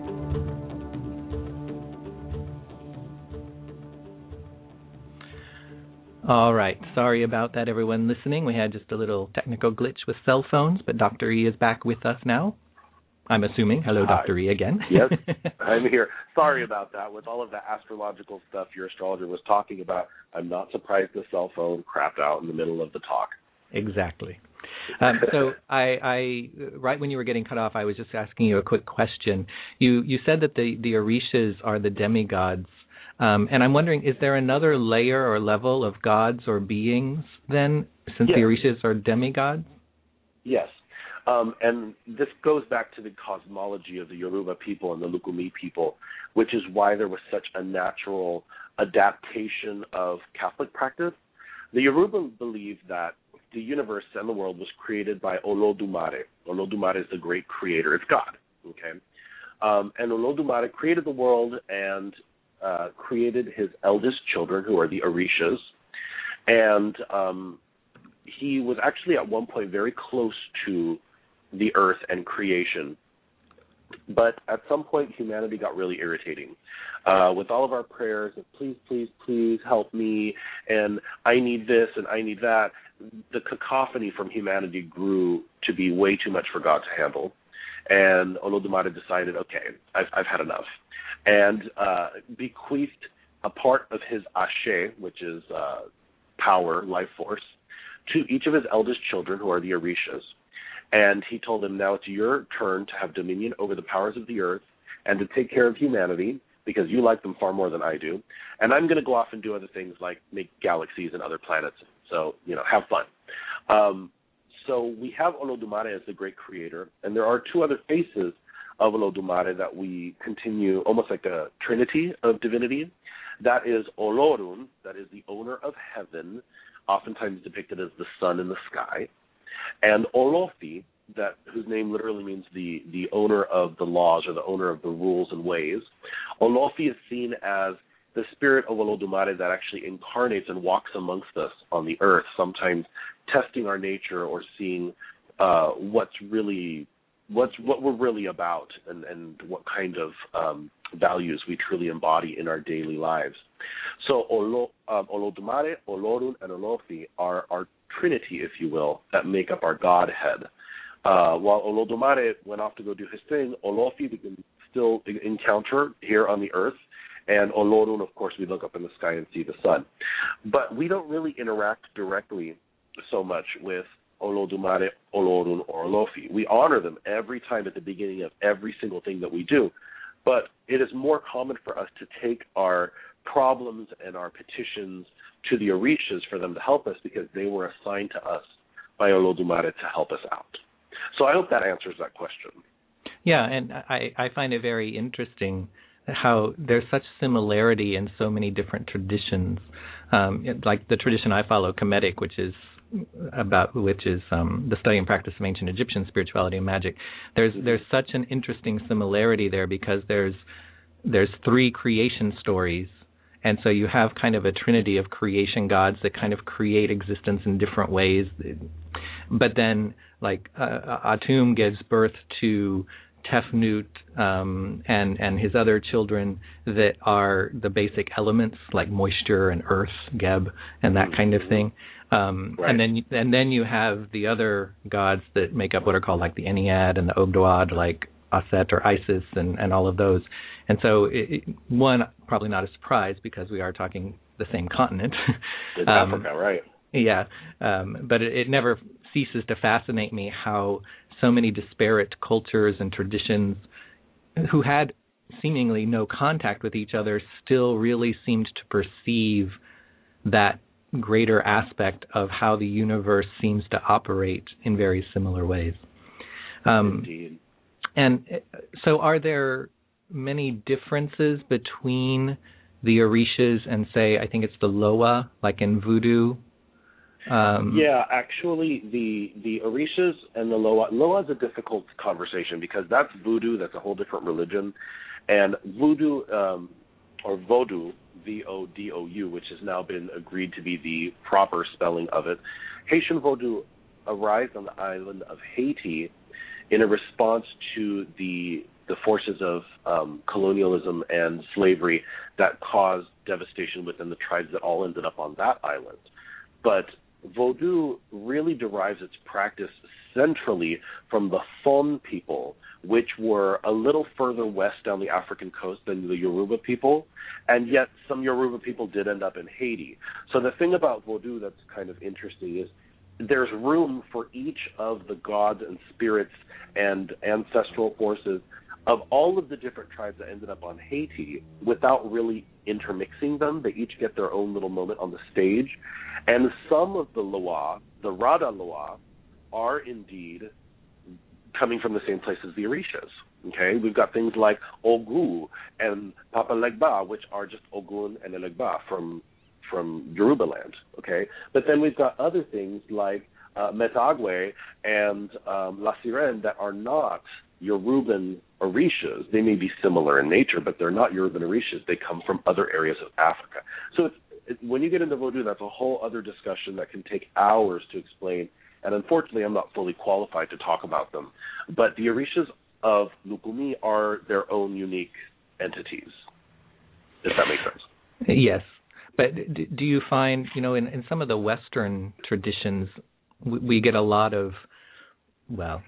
All right. Sorry about that, everyone listening. We had just a little technical glitch with cell phones, but Doctor E is back with us now. I'm assuming. Hello, Hi. Doctor E again. Yes, I'm here. Sorry about that. With all of the astrological stuff your astrologer was talking about, I'm not surprised the cell phone crapped out in the middle of the talk. Exactly. Um, so I, I, right when you were getting cut off, I was just asking you a quick question. You you said that the, the Orishas are the demigods. Um, and I'm wondering, is there another layer or level of gods or beings then, since yes. the Orishas are demigods? Yes. Um, and this goes back to the cosmology of the Yoruba people and the Lukumi people, which is why there was such a natural adaptation of Catholic practice. The Yoruba believe that the universe and the world was created by Olodumare. Olodumare is the great creator. It's God. Okay, um, and Olodumare created the world and uh, created his eldest children, who are the Orishas. And um, he was actually at one point very close to the earth and creation. But at some point, humanity got really irritating. Uh, with all of our prayers of please, please, please help me, and I need this and I need that, the cacophony from humanity grew to be way too much for God to handle. And Olodumare decided, okay, I've, I've had enough. And uh, bequeathed a part of his Ashe, which is uh, power, life force, to each of his eldest children, who are the Orishas. And he told them, now it's your turn to have dominion over the powers of the earth and to take care of humanity, because you like them far more than I do. And I'm going to go off and do other things like make galaxies and other planets. So, you know, have fun. Um, so we have Olodumare as the great creator, and there are two other faces of Olodumare that we continue, almost like a trinity of divinity. That is Olorun, that is the owner of heaven, oftentimes depicted as the sun in the sky, and Olofi, that whose name literally means the, the owner of the laws or the owner of the rules and ways. Olofi is seen as the spirit of Olodumare that actually incarnates and walks amongst us on the earth, sometimes testing our nature or seeing uh, what's really what's what we're really about and, and what kind of um, values we truly embody in our daily lives. So Olo, um, Olodumare, Olorun, and Olofi are our trinity, if you will, that make up our Godhead. Uh, while Olodumare went off to go do his thing, Olofi we can still encounter here on the earth, and Olorun, of course, we look up in the sky and see the sun. But we don't really interact directly so much with Olodumare, Olorun, or Olofi. We honor them every time at the beginning of every single thing that we do, but it is more common for us to take our problems and our petitions to the Orishas for them to help us, because they were assigned to us by Olodumare to help us out. So I hope that answers that question. Yeah, and I, I find it very interesting how there's such similarity in so many different traditions. Um, like the tradition I follow, Kemetic, which is about which is um, the study and practice of ancient Egyptian spirituality and magic. There's there's such an interesting similarity there, because there's there's three creation stories. And so you have kind of a trinity of creation gods that kind of create existence in different ways. But then, like, uh, Atum gives birth to Tefnut um, and, and his other children that are the basic elements, like moisture and earth, Geb, and that kind of thing. Um, right. And then and then you have the other gods that make up what are called, like, the Ennead and the Ogdoad, like Aset or Isis and, and all of those. And so, it, it, one, probably not a surprise, because we are talking the same continent. In um, Africa, right. Yeah, um, but it, it never ceases to fascinate me how so many disparate cultures and traditions who had seemingly no contact with each other still really seemed to perceive that greater aspect of how the universe seems to operate in very similar ways. Um, Indeed. And so are there many differences between the Orishas and, say, I think it's the Loa, like in voodoo? Um, yeah, actually, the the Orishas and the Loa, Loa is a difficult conversation because that's voodoo, that's a whole different religion. And voodoo, um, or Vodou, V O D O U, which has now been agreed to be the proper spelling of it, Haitian Vodou arrived on the island of Haiti in a response to the the forces of um, colonialism and slavery that caused devastation within the tribes that all ended up on that island. But Vodou really derives its practice centrally from the Fon people, which were a little further west down the African coast than the Yoruba people, and yet some Yoruba people did end up in Haiti. So the thing about Vodou that's kind of interesting is there's room for each of the gods and spirits and ancestral forces of all of the different tribes that ended up on Haiti without really intermixing them. They each get their own little moment on the stage. And some of the Loa, the Rada Loa, are indeed coming from the same place as the Orishas. Okay, we've got things like Ogu and Papa Legba, which are just Ogun and Elegba from from Yoruba land. Okay, but then we've got other things like uh, Metagwe and um, La Sirene that are not Yoruban Orishas. They may be similar in nature, but they're not Yoruban Orishas. They come from other areas of Africa. So it's, it, when you get into Vodou, that's a whole other discussion that can take hours to explain. And unfortunately, I'm not fully qualified to talk about them. But the Orishas of Lukumi are their own unique entities, if that makes sense. Yes. But do you find, you know, in, in some of the Western traditions, we, we get a lot of, well,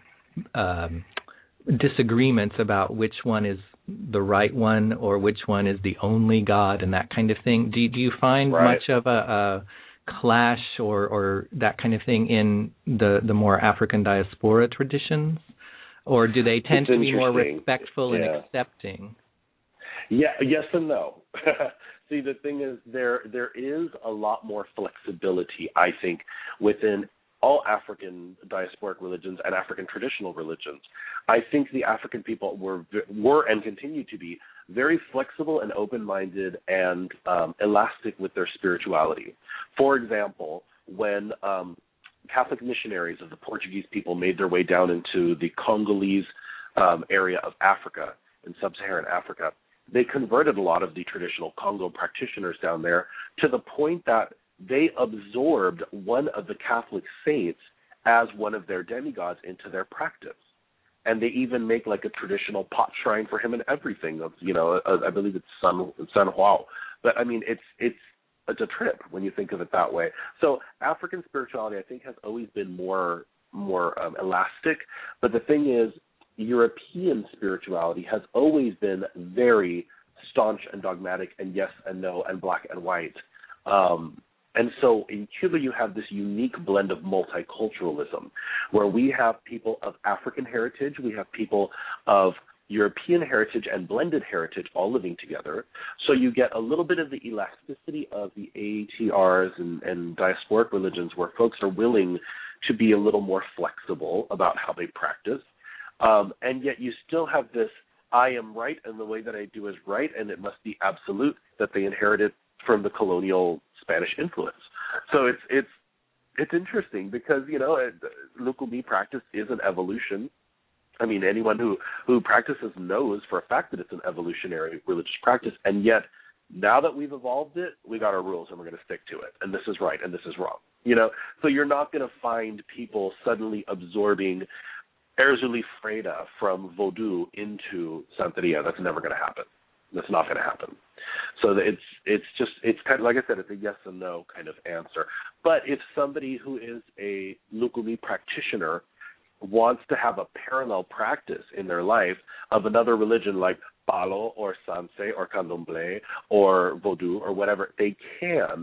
um, disagreements about which one is the right one or which one is the only God and that kind of thing. Do, do you find right. much of a, a clash or, or that kind of thing in the, the more African diaspora traditions? Or do they tend it's to be more respectful yeah. and accepting? Yeah, yes and no. See, the thing is, there there is a lot more flexibility, I think, within all African diasporic religions and African traditional religions. I think the African people were were and continue to be very flexible and open-minded and um, elastic with their spirituality. For example, when um, Catholic missionaries of the Portuguese people made their way down into the Congolese um, area of Africa, in sub-Saharan Africa, they converted a lot of the traditional Congo practitioners down there to the point that they absorbed one of the Catholic saints as one of their demigods into their practice. And they even make like a traditional pot shrine for him and everything. Of you know, I believe it's San San Juan. But I mean, it's it's it's a trip when you think of it that way. So African spirituality, I think, has always been more more um, elastic. But the thing is, European spirituality has always been very staunch and dogmatic and yes and no and black and white. Um, and so in Cuba, you have this unique blend of multiculturalism where we have people of African heritage, we have people of European heritage and blended heritage all living together. So you get a little bit of the elasticity of the A T Rs and, and diasporic religions where folks are willing to be a little more flexible about how they practice. Um, and yet you still have this, I am right and the way that I do is right and it must be absolute that they inherited from the colonial Spanish influence. So it's it's it's interesting because, you know, Lukumi practice is an evolution. I mean, anyone who, who practices knows for a fact that it's an evolutionary religious practice, and yet now that we've evolved it, we got our rules and we're going to stick to it, and this is right and this is wrong. You know, so you're not going to find people suddenly absorbing Erzuli Freda from Vodou into Santeria. That's never going to happen. That's not going to happen. So it's it's just it's kind of like I said, it's a yes and no kind of answer. But if somebody who is a Lukumi practitioner wants to have a parallel practice in their life of another religion like Palo or Sanse or Candomblé or Vodou or whatever, they can,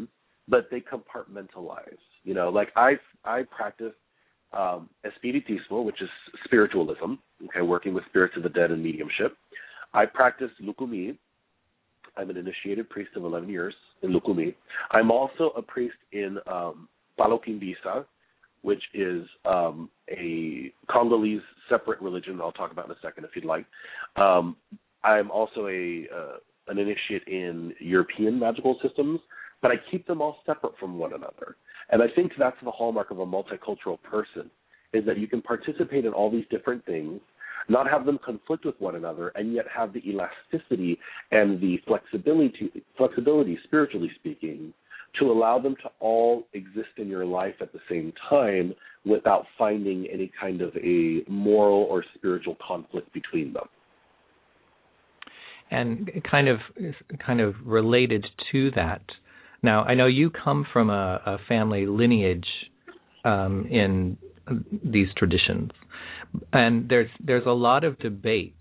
but they compartmentalize. You know, like I I practice um, espiritismo, which is spiritualism, okay, working with spirits of the dead and mediumship. I practice Lukumi. I'm an initiated priest of eleven years in Lukumi. I'm also a priest in um, Paloquimbisa, which is um, a Congolese separate religion. I'll talk about in a second if you'd like. Um, I'm also a uh, an initiate in European magical systems, but I keep them all separate from one another. And I think that's the hallmark of a multicultural person, is that you can participate in all these different things, not have them conflict with one another, and yet have the elasticity and the flexibility, flexibility, spiritually speaking, to allow them to all exist in your life at the same time without finding any kind of a moral or spiritual conflict between them. And kind of kind of related to that, now I know you come from a, a family lineage um, in these traditions, and there's there's a lot of debate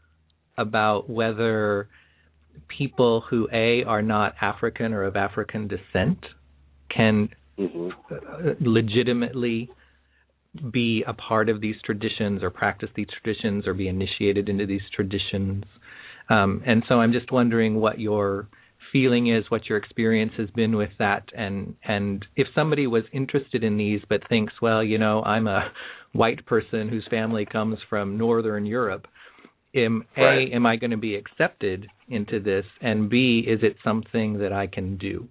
about whether people who A, are not African or of African descent can mm-hmm. legitimately be a part of these traditions or practice these traditions or be initiated into these traditions. Um, and so I'm just wondering what your feeling is, what your experience has been with that, and and if somebody was interested in these but thinks, well, you know, I'm a white person whose family comes from Northern Europe, am, right. A, am I going to be accepted into this, and B, is it something that I can do?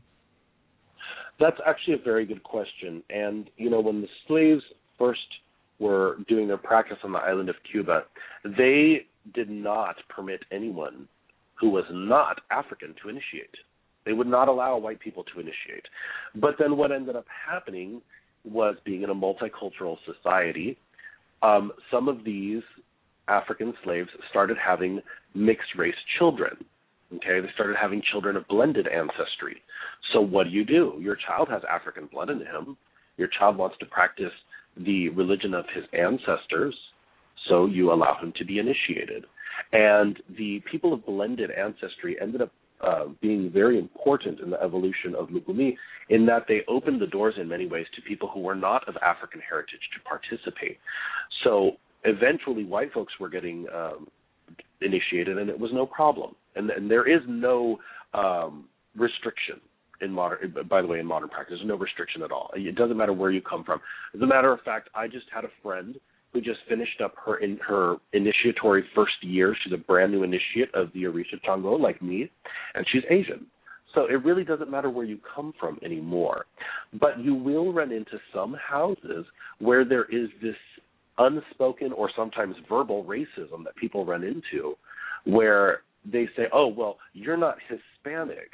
That's actually a very good question. And, you know, when the slaves first were doing their practice on the island of Cuba, they did not permit anyone who was not African to initiate. They would not allow white people to initiate. But then what ended up happening was, being in a multicultural society, um, some of these African slaves started having mixed-race children. Okay, they started having children of blended ancestry. So what do you do? Your child has African blood in him. Your child wants to practice the religion of his ancestors, so you allow him to be initiated. And the people of blended ancestry ended up uh, being very important in the evolution of Lukumi, in that they opened the doors in many ways to people who were not of African heritage to participate. So eventually white folks were getting um, initiated, and it was no problem. And, and there is no um, restriction in modern, by the way, in modern practice. There's no restriction at all. It doesn't matter where you come from. As a matter of fact, I just had a friend who just finished up her in her initiatory first year. She's a brand new initiate of the Orisha Chango, like me, and she's Asian. So it really doesn't matter where you come from anymore. But you will run into some houses where there is this unspoken or sometimes verbal racism that people run into, where they say, oh, well, you're not Hispanic,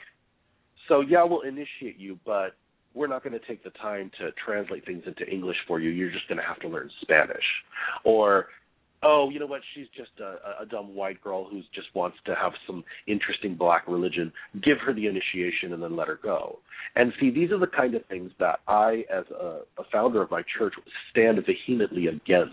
so yeah, we'll initiate you, but we're not going to take the time to translate things into English for you. You're just going to have to learn Spanish. Or, oh, you know what, she's just a, a dumb white girl who just wants to have some interesting black religion. Give her the initiation and then let her go. And see, these are the kind of things that I, as a, a founder of my church, stand vehemently against.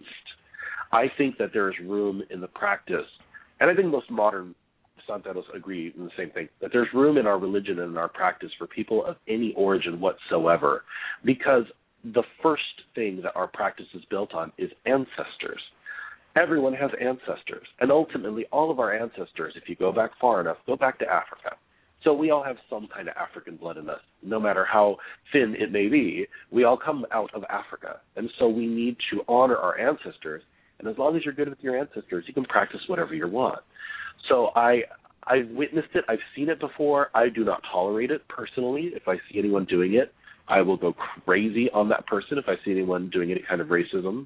I think that there is room in the practice, and I think most modern Santeros agree in the same thing, that there's room in our religion and in our practice for people of any origin whatsoever, because the first thing that our practice is built on is ancestors. Everyone has ancestors, and ultimately all of our ancestors, if you go back far enough, go back to Africa. So we all have some kind of African blood in us, no matter how thin it may be. We all come out of Africa, and so we need to honor our ancestors, and as long as you're good with your ancestors, you can practice whatever you want. So I, I've witnessed it. I've seen it before. I do not tolerate it personally. If I see anyone doing it, I will go crazy on that person if I see anyone doing any kind of racism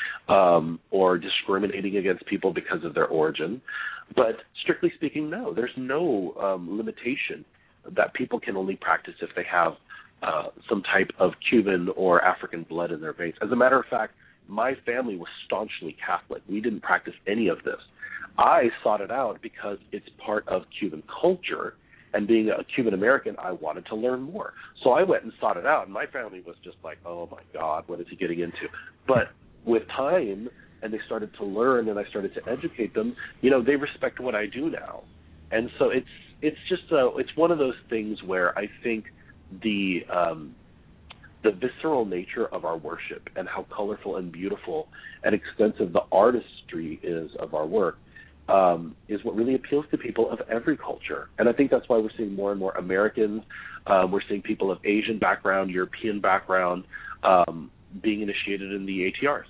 um, or discriminating against people because of their origin. But strictly speaking, no, there's no um, limitation that people can only practice if they have uh, some type of Cuban or African blood in their veins. As a matter of fact, my family was staunchly Catholic. We didn't practice any of this. I sought it out because it's part of Cuban culture, and being a Cuban American, I wanted to learn more. So I went and sought it out, and my family was just like, oh, my God, what is he getting into? But with time, and they started to learn, and I started to educate them, you know, they respect what I do now. And so it's it's just a, it's one of those things where I think the um, the visceral nature of our worship and how colorful and beautiful and extensive the artistry is of our work um, is what really appeals to people of every culture. And I think that's why we're seeing more and more Americans. Um, we're seeing people of Asian background, European background, um, being initiated in the A T Rs.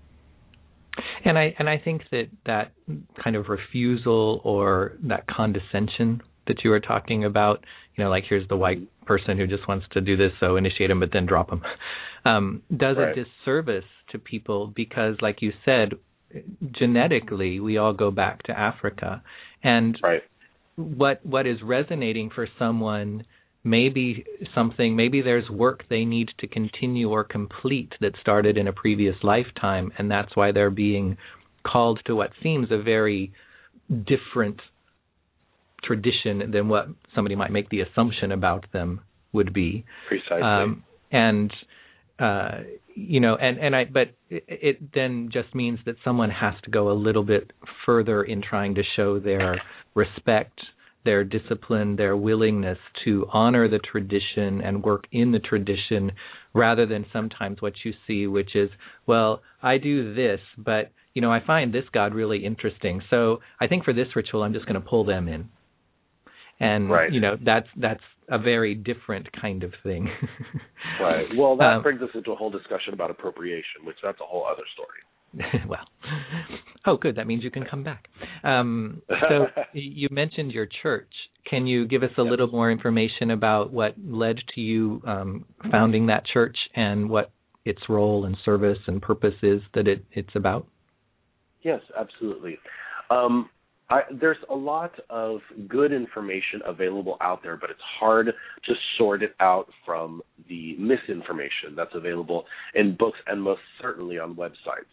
And I and I think that that kind of refusal or that condescension that you were talking about, you know, like here's the white person who just wants to do this, so initiate him, but then drop him, um, does right. a disservice to people because, like you said, genetically we all go back to Africa, and right. what what is resonating for someone may be something, maybe there's work they need to continue or complete that started in a previous lifetime, and that's why they're being called to what seems a very different tradition than what somebody might make the assumption about them would be. Precisely. Um, and uh, you know, and and I, but it, it then just means that someone has to go a little bit further in trying to show their respect, their discipline, their willingness to honor the tradition and work in the tradition, rather than sometimes what you see, which is, well, I do this, but you know, I find this God really interesting, so I think for this ritual, I'm just going to pull them in. And right. you know, that's that's a very different kind of thing. Right. Well, that um, brings us into a whole discussion about appropriation, which that's a whole other story. Well, oh, good. That means you can come back. Um, so you mentioned your church. Can you give us a yep. little more information about what led to you um, founding that church and what its role and service and purpose is that it, it's about? Yes, absolutely. Um, I, there's a lot of good information available out there, but it's hard to sort it out from the misinformation that's available in books and most certainly on websites.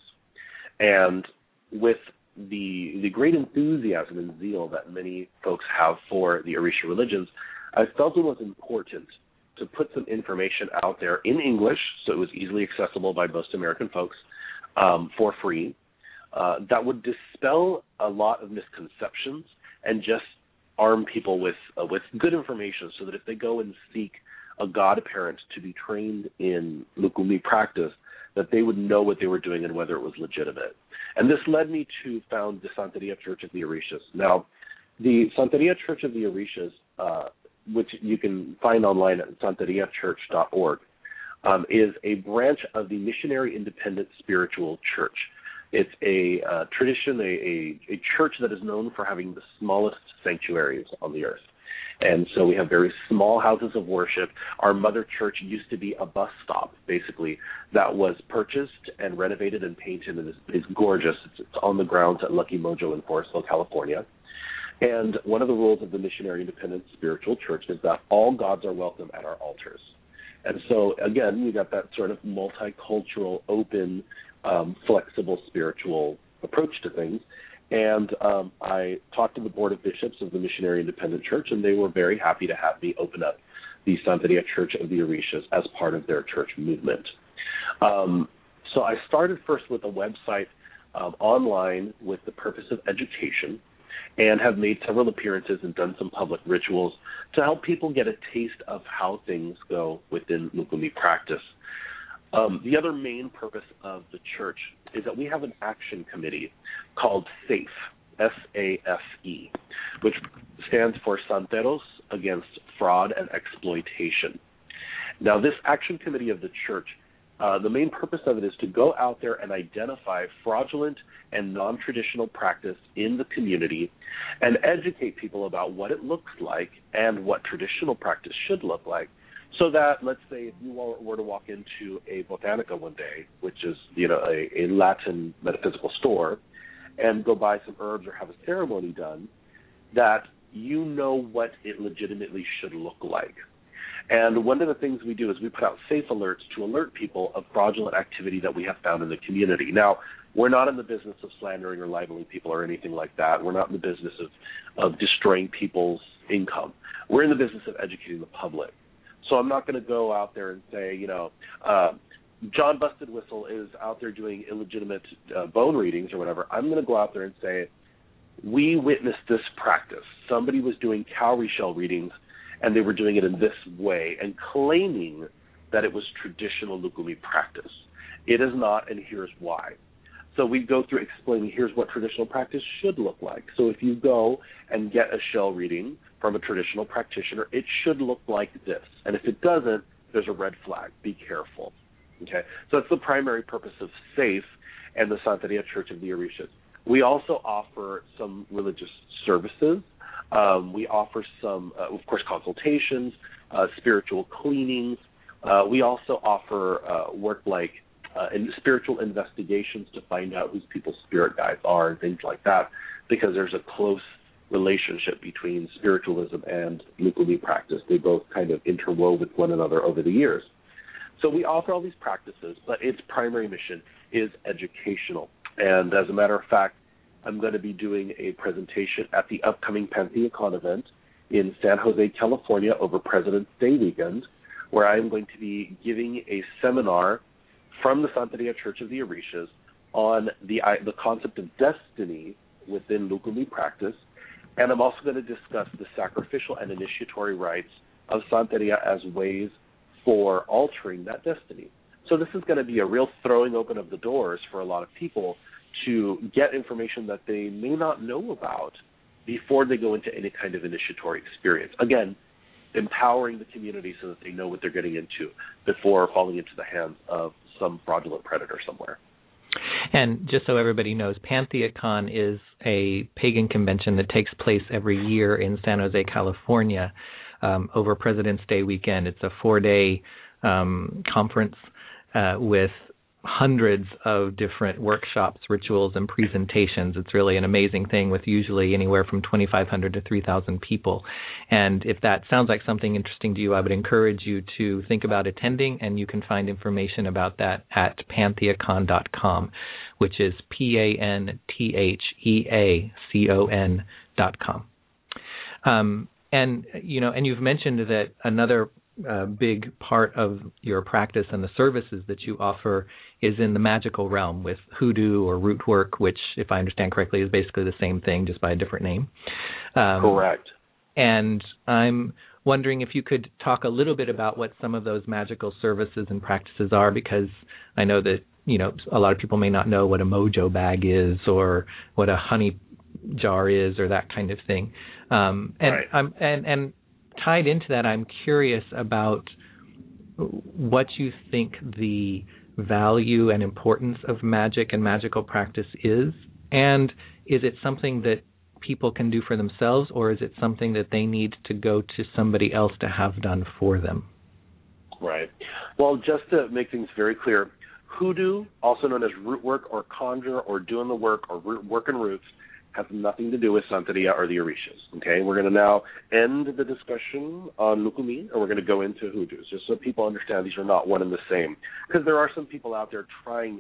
And with the the great enthusiasm and zeal that many folks have for the Orisha religions, I felt it was important to put some information out there in English, so it was easily accessible by most American folks, um, for free, uh, that would dispel a lot of misconceptions and just arm people with uh, with good information, so that if they go and seek a God parent to be trained in Lukumi practice, that they would know what they were doing and whether it was legitimate. And this led me to found the Santeria Church of the Orishas. Now, the Santeria Church of the Orishas, uh, which you can find online at santeria church dot org, um, is a branch of the Missionary Independent Spiritual Church. It's a uh, tradition, a, a, a church that is known for having the smallest sanctuaries on the earth. And so we have very small houses of worship. Our mother church used to be a bus stop, basically, that was purchased and renovated and painted, and is, is gorgeous. It's, it's on the grounds at Lucky Mojo in Forestville, California. And one of the rules of the Missionary Independent Spiritual Church is that all gods are welcome at our altars. And so, again, we got that sort of multicultural, open, um, flexible spiritual approach to things. And um, I talked to the Board of Bishops of the Missionary Independent Church, and they were very happy to have me open up the Santeria Church of the Orishas as part of their church movement. Um, so I started first with a website um, online with the purpose of education, and have made several appearances and done some public rituals to help people get a taste of how things go within Lukumi practice. Um, the other main purpose of the church is that we have an action committee called SAFE, S A F E, which stands for Santeros Against Fraud and Exploitation. Now, this action committee of the church, uh, the main purpose of it is to go out there and identify fraudulent and non-traditional practice in the community and educate people about what it looks like and what traditional practice should look like. So that, let's say, if you were to walk into a Botanica one day, which is, you know, a, a Latin metaphysical store, and go buy some herbs or have a ceremony done, that you know what it legitimately should look like. And one of the things we do is we put out safe alerts to alert people of fraudulent activity that we have found in the community. Now, we're not in the business of slandering or libeling people or anything like that. We're not in the business of, of destroying people's income. We're in the business of educating the public. So I'm not going to go out there and say, you know, uh, John Busted Whistle is out there doing illegitimate uh, bone readings or whatever. I'm going to go out there and say, we witnessed this practice. Somebody was doing cowrie shell readings, and they were doing it in this way and claiming that it was traditional Lukumi practice. It is not, and here's why. So we go through explaining here's what traditional practice should look like. So if you go and get a shell reading from a traditional practitioner, it should look like this. And if it doesn't, there's a red flag. Be careful. Okay? So that's the primary purpose of SAFE and the Santeria Church of the Orishas. We also offer some religious services. Um, we offer some, uh, of course, consultations, uh, spiritual cleanings. Uh, we also offer uh, work like uh, in spiritual investigations to find out who people's spirit guides are and things like that, because there's a close relationship between spiritualism and Lukumi practice. They both kind of interwove with one another over the years. So we offer all these practices, but its primary mission is educational. And as a matter of fact, I'm going to be doing a presentation at the upcoming PantheaCon event in San Jose, California over President's Day weekend, where I'm going to be giving a seminar from the Santeria Church of the Orishas on the the concept of destiny within Lukumi practice, and I'm also going to discuss the sacrificial and initiatory rites of Santeria as ways for altering that destiny. So this is going to be a real throwing open of the doors for a lot of people to get information that they may not know about before they go into any kind of initiatory experience. Again, empowering the community so that they know what they're getting into before falling into the hands of some fraudulent predator somewhere. And just so everybody knows, PantheaCon is a pagan convention that takes place every year in San Jose, California, um, over President's Day weekend. It's a four-day um, conference uh, with hundreds of different workshops, rituals, and presentations. It's really an amazing thing with usually anywhere from twenty-five hundred to three thousand people. And if that sounds like something interesting to you, I would encourage you to think about attending, and you can find information about that at pantheacon dot com, which is P A N T H E A C O N dot com. Um, and, you know, and you've mentioned that another uh, big part of your practice and the services that you offer is in the magical realm with hoodoo or root work, which, if I understand correctly, is basically the same thing, just by a different name. Um, Correct. And I'm wondering if you could talk a little bit about what some of those magical services and practices are, because I know that, you know, a lot of people may not know what a mojo bag is or what a honey jar is or that kind of thing. Um, and, right. I'm, and, and tied into that, I'm curious about what you think the value and importance of magic and magical practice is, and is it something that people can do for themselves, or is it something that they need to go to somebody else to have done for them? Right. Well, just to make things very clear, hoodoo, also known as root work or conjure or doing the work or root work and roots, has nothing to do with Santeria or the Orishas. Okay, we're going to now end the discussion on Lukumi, and we're going to go into hoodoos, just so people understand these are not one and the same. Because there are some people out there trying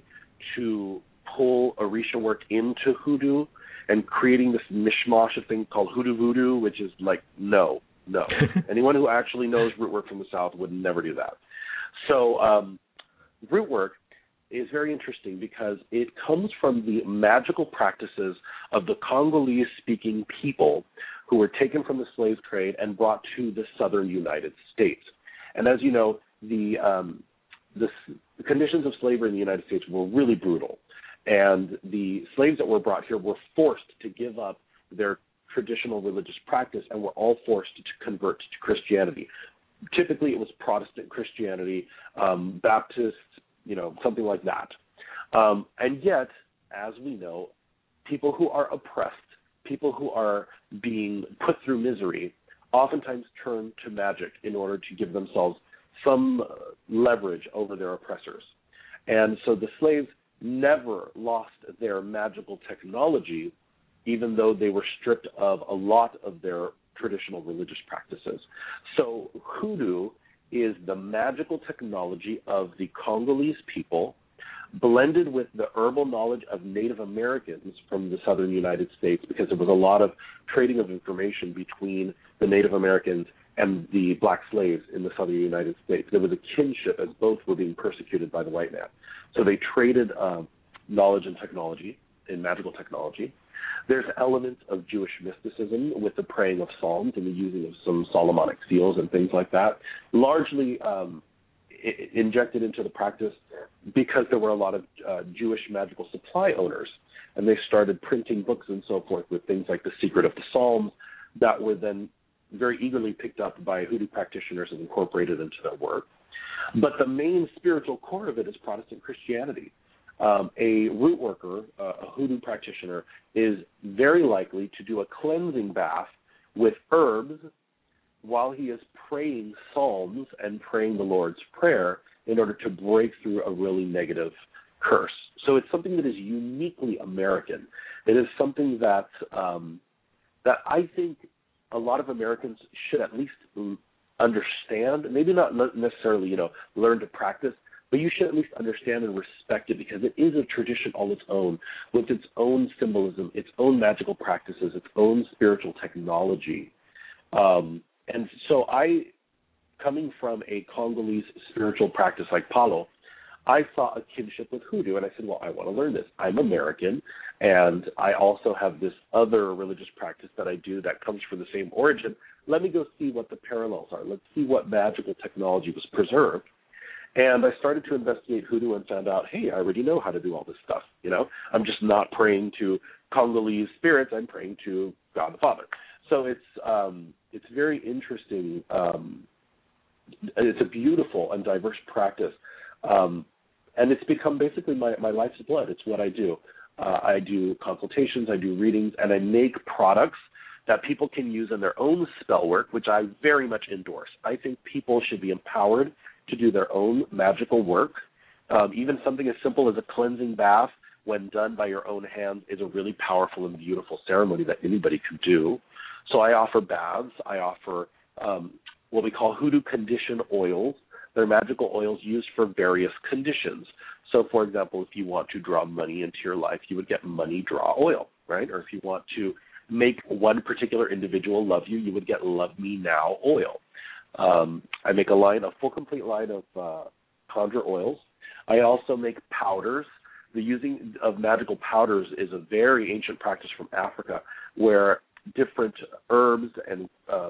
to pull Orisha work into hoodoo and creating this mishmash of thing called hoodoo voodoo, which is like, no, no. Anyone who actually knows root work from the South would never do that. So um, root work is very interesting because it comes from the magical practices of the Congolese-speaking people who were taken from the slave trade and brought to the southern United States. And as you know, the, um, the, the conditions of slavery in the United States were really brutal. And the slaves that were brought here were forced to give up their traditional religious practice and were all forced to convert to Christianity. Typically, it was Protestant Christianity, um, Baptist, you know, something like that. Um, and yet, as we know, people who are oppressed, people who are being put through misery, oftentimes turn to magic in order to give themselves some leverage over their oppressors. And so the slaves never lost their magical technology, even though they were stripped of a lot of their traditional religious practices. So hoodoo is the magical technology of the Congolese people blended with the herbal knowledge of Native Americans from the southern United States, because there was a lot of trading of information between the Native Americans and the black slaves in the southern United States. There was a kinship as both were being persecuted by the white man. So they traded uh, knowledge and technology, in magical technology. There's elements of Jewish mysticism with the praying of psalms and the using of some Solomonic seals and things like that, largely um, I- injected into the practice because there were a lot of uh, Jewish magical supply owners, and they started printing books and so forth with things like The Secret of the Psalms that were then very eagerly picked up by hoodoo practitioners and incorporated into their work. But the main spiritual core of it is Protestant Christianity. Um, a root worker, uh, a hoodoo practitioner, is very likely to do a cleansing bath with herbs while he is praying psalms and praying the Lord's Prayer in order to break through a really negative curse. So it's something that is uniquely American. It is something that um, that I think a lot of Americans should at least understand, maybe not necessarily, you know, learn to practice, but you should at least understand and respect it because it is a tradition all its own with its own symbolism, its own magical practices, its own spiritual technology. Um, and so I, coming from a Congolese spiritual practice like Palo, I saw a kinship with hoodoo, and I said, well, I want to learn this. I'm American, and I also have this other religious practice that I do that comes from the same origin. Let me go see what the parallels are. Let's see what magical technology was preserved. And I started to investigate hoodoo and found out, hey, I already know how to do all this stuff. You know, I'm just not praying to Congolese spirits. I'm praying to God the Father. So it's um, it's very interesting. Um, it's a beautiful and diverse practice. Um, and it's become basically my, my life's blood. It's what I do. Uh, I do consultations, I do readings, and I make products that people can use in their own spell work, which I very much endorse. I think people should be empowered to do their own magical work. Um, even something as simple as a cleansing bath, when done by your own hands, is a really powerful and beautiful ceremony that anybody can do. So I offer baths. I offer um, what we call hoodoo condition oils. They're magical oils used for various conditions. So, for example, if you want to draw money into your life, you would get money draw oil, right? Or if you want to make one particular individual love you, you would get Love Me Now oil. Um, I make a line, a full complete line of uh, conjure oils. I also make powders. The using of magical powders is a very ancient practice from Africa where different herbs and uh,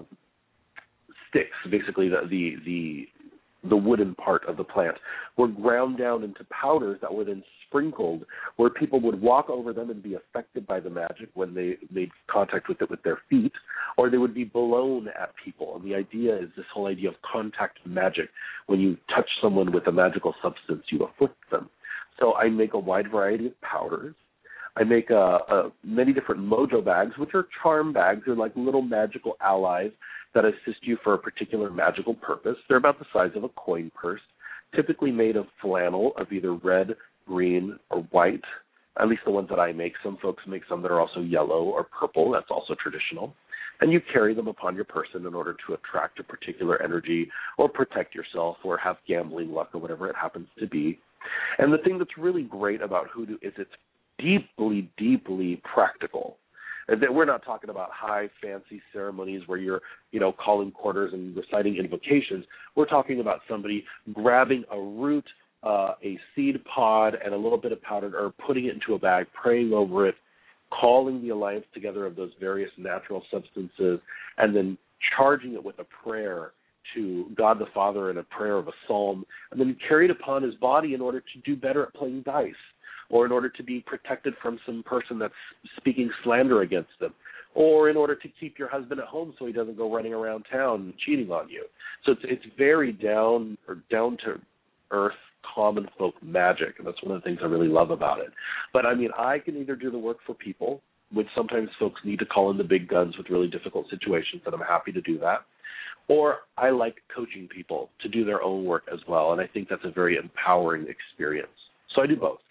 sticks, basically the, the, the, the wooden part of the plant, were ground down into powders that were then sprinkled where people would walk over them and be affected by the magic when they made contact with it with their feet, or they would be blown at people. And the idea is this whole idea of contact magic. When you touch someone with a magical substance, you afflict them. So I make a wide variety of powders. I make a, a, many different mojo bags, which are charm bags. They're like little magical allies that assist you for a particular magical purpose. They're about the size of a coin purse, typically made of flannel of either red, green, or white, at least the ones that I make. Some folks make some that are also yellow or purple. That's also traditional. And you carry them upon your person in order to attract a particular energy or protect yourself or have gambling luck or whatever it happens to be. And the thing that's really great about hoodoo is it's deeply, deeply practical. And that we're not talking about high fancy ceremonies where you're, you know, calling quarters and reciting invocations. We're talking about somebody grabbing a root, uh, a seed pod, and a little bit of powdered herb, putting it into a bag, praying over it, calling the alliance together of those various natural substances, and then charging it with a prayer to God the Father and a prayer of a psalm, and then carry it upon his body in order to do better at playing dice, or in order to be protected from some person that's speaking slander against them, or in order to keep your husband at home so he doesn't go running around town cheating on you. So it's it's very down or down to earth, common folk magic, and that's one of the things I really love about it. But I mean, I can either do the work for people, which sometimes folks need to call in the big guns with really difficult situations, and I'm happy to do that. Or I like coaching people to do their own work as well, and I think that's a very empowering experience. So I do both.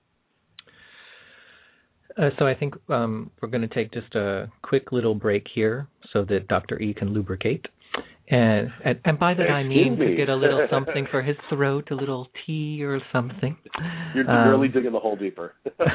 Uh, so I think um, we're going to take just a quick little break here so that Doctor E can lubricate. And and, and by that Excuse I mean me. to get a little something for his throat, a little tea or something. You're um, really digging the hole deeper.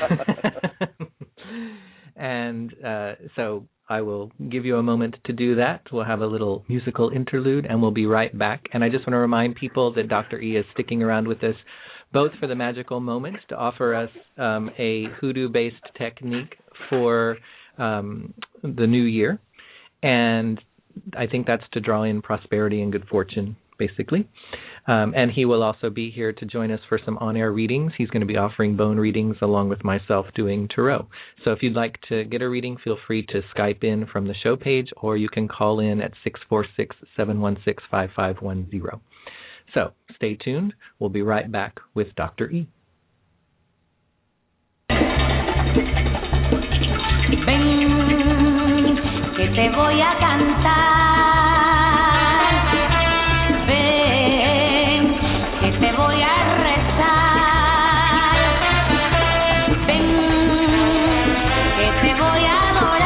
And uh, so I will give you a moment to do that. We'll have a little musical interlude, and we'll be right back. And I just want to remind people that Doctor E is sticking around with us both for the magical moment to offer us um, a hoodoo-based technique for um, the new year, and I think that's to draw in prosperity and good fortune, basically. Um, and he will also be here to join us for some on-air readings. He's going to be offering bone readings along with myself doing tarot. So if you'd like to get a reading, feel free to Skype in from the show page, or you can call in at six four six, seven one six, five five one zero. So stay tuned. We'll be right back with Doctor E. Ven, que te voy a cantar. Te voy a rezar, ven, que te voy a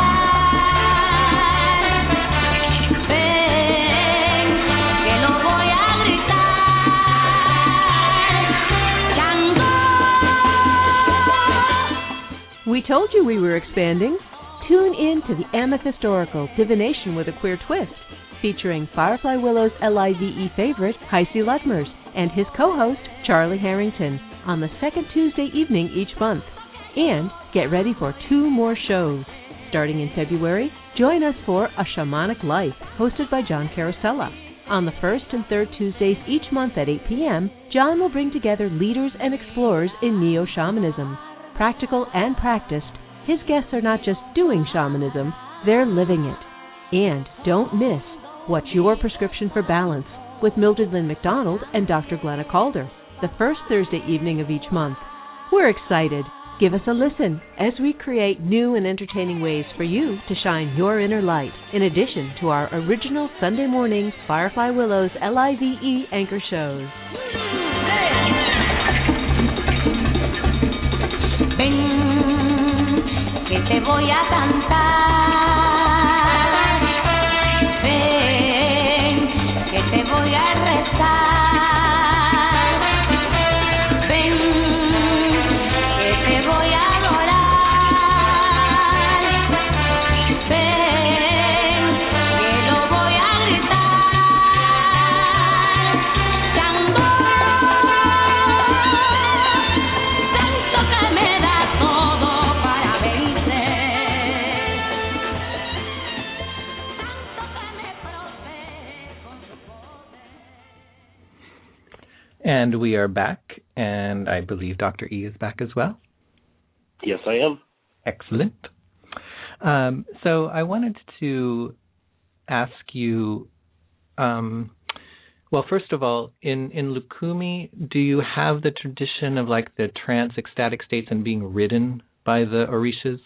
adorar, ven, que lo voy a gritar, Chango. We told you we were expanding. Tune in to the Amethyst Oracle, Divination with a Queer Twist, featuring Firefly Willow's L I V E favorite, Heisey Lutmers, and his co-host, Charlie Harrington, on the second Tuesday evening each month. And get ready for two more shows. Starting in February, join us for A Shamanic Life, hosted by John Carosella. On the first and third Tuesdays each month at eight p.m., John will bring together leaders and explorers in neo-shamanism. Practical and practiced, his guests are not just doing shamanism, they're living it. And don't miss What's Your Prescription for Balance? With Mildred Lynn McDonald and Doctor Glenna Calder, the first Thursday evening of each month. We're excited. Give us a listen as we create new and entertaining ways for you to shine your inner light, in addition to our original Sunday morning Firefly Willows L I V E anchor shows. Ven, que te voy a cantar. Ven, que te voy a rezar, ven, que te voy a adorar, ven, que lo voy a gritar, Chango, tanto que me da todo para vencer, tanto que me protege con su poder. And we are back, and I believe Doctor E is back as well. Yes, I am. Excellent. Um, so I wanted to ask you, um, well, first of all, in, in Lukumi, do you have the tradition of like the trance ecstatic states and being ridden by the Orishas?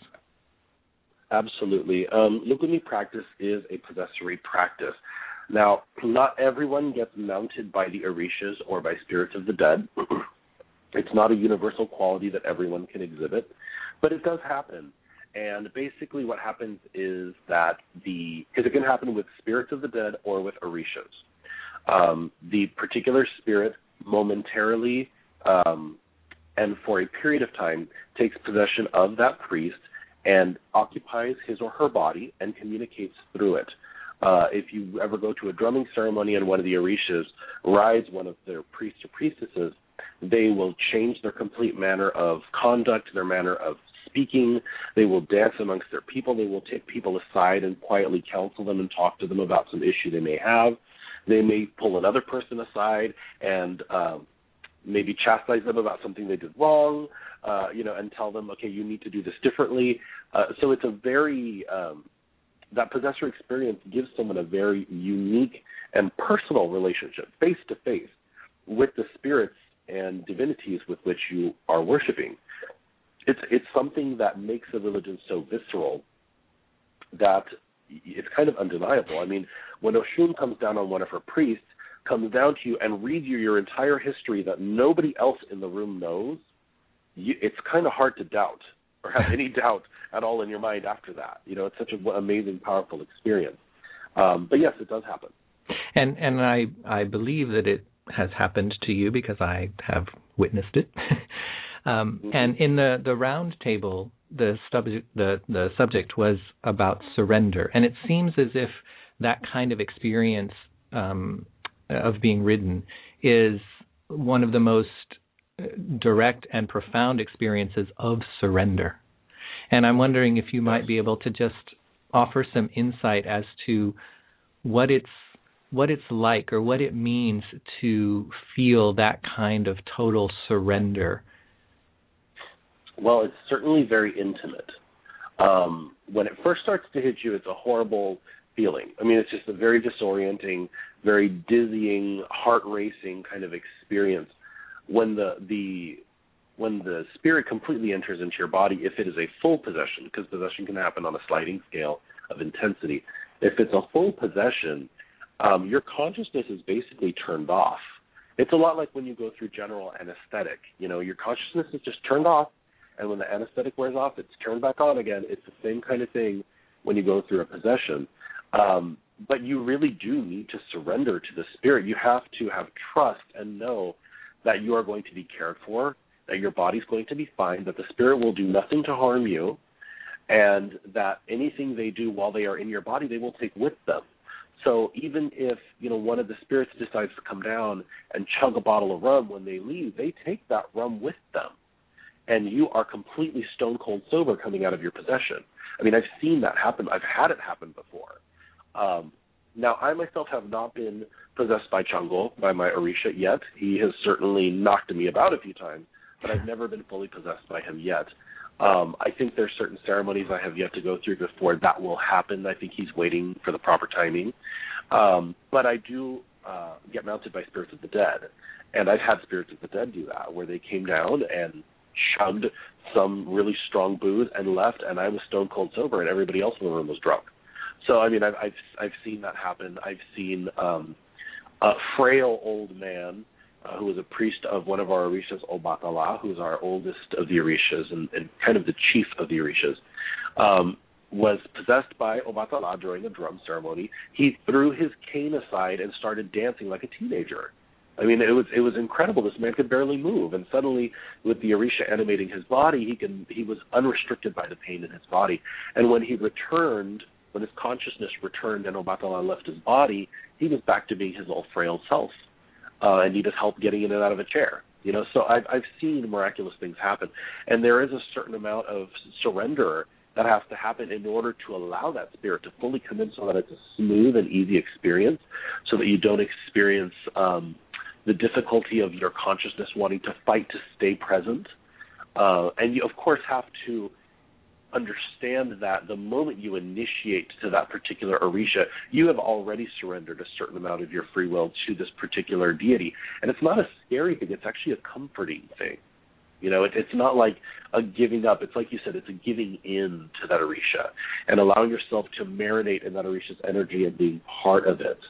Absolutely. Um, Lukumi practice is a possessory practice. Now, not everyone gets mounted by the Orishas or by spirits of the dead. It's not a universal quality that everyone can exhibit, but it does happen. And basically what happens is that the, because it can happen with spirits of the dead or with Orishas. Um, the particular spirit momentarily um, and for a period of time takes possession of that priest and occupies his or her body and communicates through it. Uh, if you ever go to a drumming ceremony and one of the Orishas rides one of their priests or priestesses, they will change their complete manner of conduct, their manner of speaking. They will dance amongst their people. They will take people aside and quietly counsel them and talk to them about some issue they may have. They may pull another person aside and um, maybe chastise them about something they did wrong, uh, you know, and tell them, okay, you need to do this differently. Uh, so it's a very... Um, that possessor experience gives someone a very unique and personal relationship, face-to-face, with the spirits and divinities with which you are worshiping. It's it's something that makes a religion so visceral that it's kind of undeniable. I mean, when Oshun comes down on one of her priests, comes down to you and reads you your entire history that nobody else in the room knows, you, it's kind of hard to doubt or have any doubt at all in your mind after that. You know, it's such an amazing, powerful experience. Um, but yes, it does happen. And and I I believe that it has happened to you because I have witnessed it. um, mm-hmm. And in the, the round table, the subject the, the subject was about surrender, and it seems as if that kind of experience um, of being ridden is one of the most direct and profound experiences of surrender. And I'm wondering if you might be able to just offer some insight as to what it's what it's like or what it means to feel that kind of total surrender. Well, it's certainly very intimate. Um, when it first starts to hit you, it's a horrible feeling. I mean, it's just a very disorienting, very dizzying, heart-racing kind of experience. When the the when the spirit completely enters into your body, if it is a full possession, because possession can happen on a sliding scale of intensity. If it's a full possession, um, your consciousness is basically turned off. It's a lot like when you go through general anesthetic. You know, your consciousness is just turned off, and when the anesthetic wears off, it's turned back on again. It's the same kind of thing when you go through a possession. Um, but you really do need to surrender to the spirit. You have to have trust and know that you are going to be cared for, that your body's going to be fine, that the spirit will do nothing to harm you, and that anything they do while they are in your body, they will take with them. So even if, you know, one of the spirits decides to come down and chug a bottle of rum when they leave, they take that rum with them. And you are completely stone cold sober coming out of your possession. I mean, I've seen that happen. I've had it happen before. Um, now, I myself have not been possessed by Chang'o, by my Orisha yet. He has certainly knocked me about a few times, but I've never been fully possessed by him yet. Um, I think there's certain ceremonies I have yet to go through before that will happen. I think he's waiting for the proper timing. Um, but I do uh, get mounted by spirits of the dead, and I've had spirits of the dead do that, where they came down and chugged some really strong booze and left, and I was stone cold sober, and everybody else in the room was drunk. So, I mean, I've I've, I've seen that happen. I've seen um, a frail old man uh, who was a priest of one of our Orishas, Obatala, who's our oldest of the Orishas and, and kind of the chief of the Orishas, um, was possessed by Obatala during a drum ceremony. He threw his cane aside and started dancing like a teenager. I mean, it was it was incredible. This man could barely move, and suddenly, with the Orisha animating his body, he can he was unrestricted by the pain in his body. And when he returned, when his consciousness returned and Obatala left his body, he was back to being his old frail self, uh, and needed help getting in and out of a chair. You know, so I've I've seen miraculous things happen, and there is a certain amount of surrender that has to happen in order to allow that spirit to fully come in, so that it's a smooth and easy experience, so that you don't experience um, the difficulty of your consciousness wanting to fight to stay present. Uh, and you, of course, have to understand that the moment you initiate to that particular Orisha, you have already surrendered a certain amount of your free will to this particular deity. And it's not a scary thing. It's actually a comforting thing. You know, it, it's not like a giving up. It's like you said, it's a giving in to that Orisha and allowing yourself to marinate in that Orisha's energy and being part of it.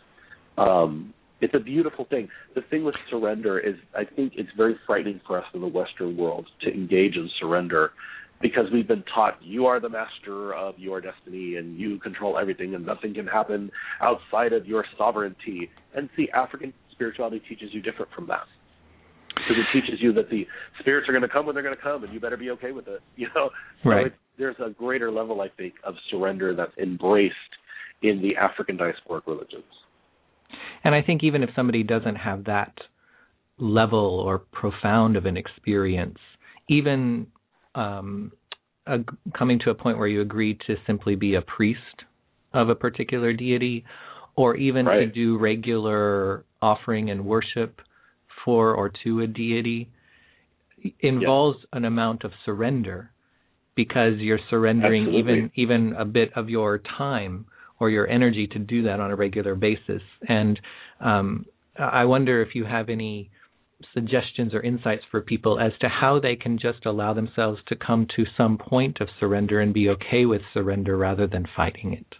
Um, It's a beautiful thing. The thing with surrender is, I think it's very frightening for us in the Western world to engage in surrender, because we've been taught you are the master of your destiny and you control everything and nothing can happen outside of your sovereignty. And see, African spirituality teaches you different from that. Because it teaches you that the spirits are going to come when they're going to come, and you better be okay with it. You know, so right. it's, there's a greater level, I think, of surrender that's embraced in the African diasporic religions. And I think even if somebody doesn't have that level or profound of an experience, even um, a, coming to a point where you agree to simply be a priest of a particular deity, or even right. to do regular offering and worship for or to a deity, involves yeah. an amount of surrender, because you're surrendering Absolutely. even even a bit of your time or your energy to do that on a regular basis. And um, I wonder if you have any suggestions or insights for people as to how they can just allow themselves to come to some point of surrender and be okay with surrender rather than fighting it.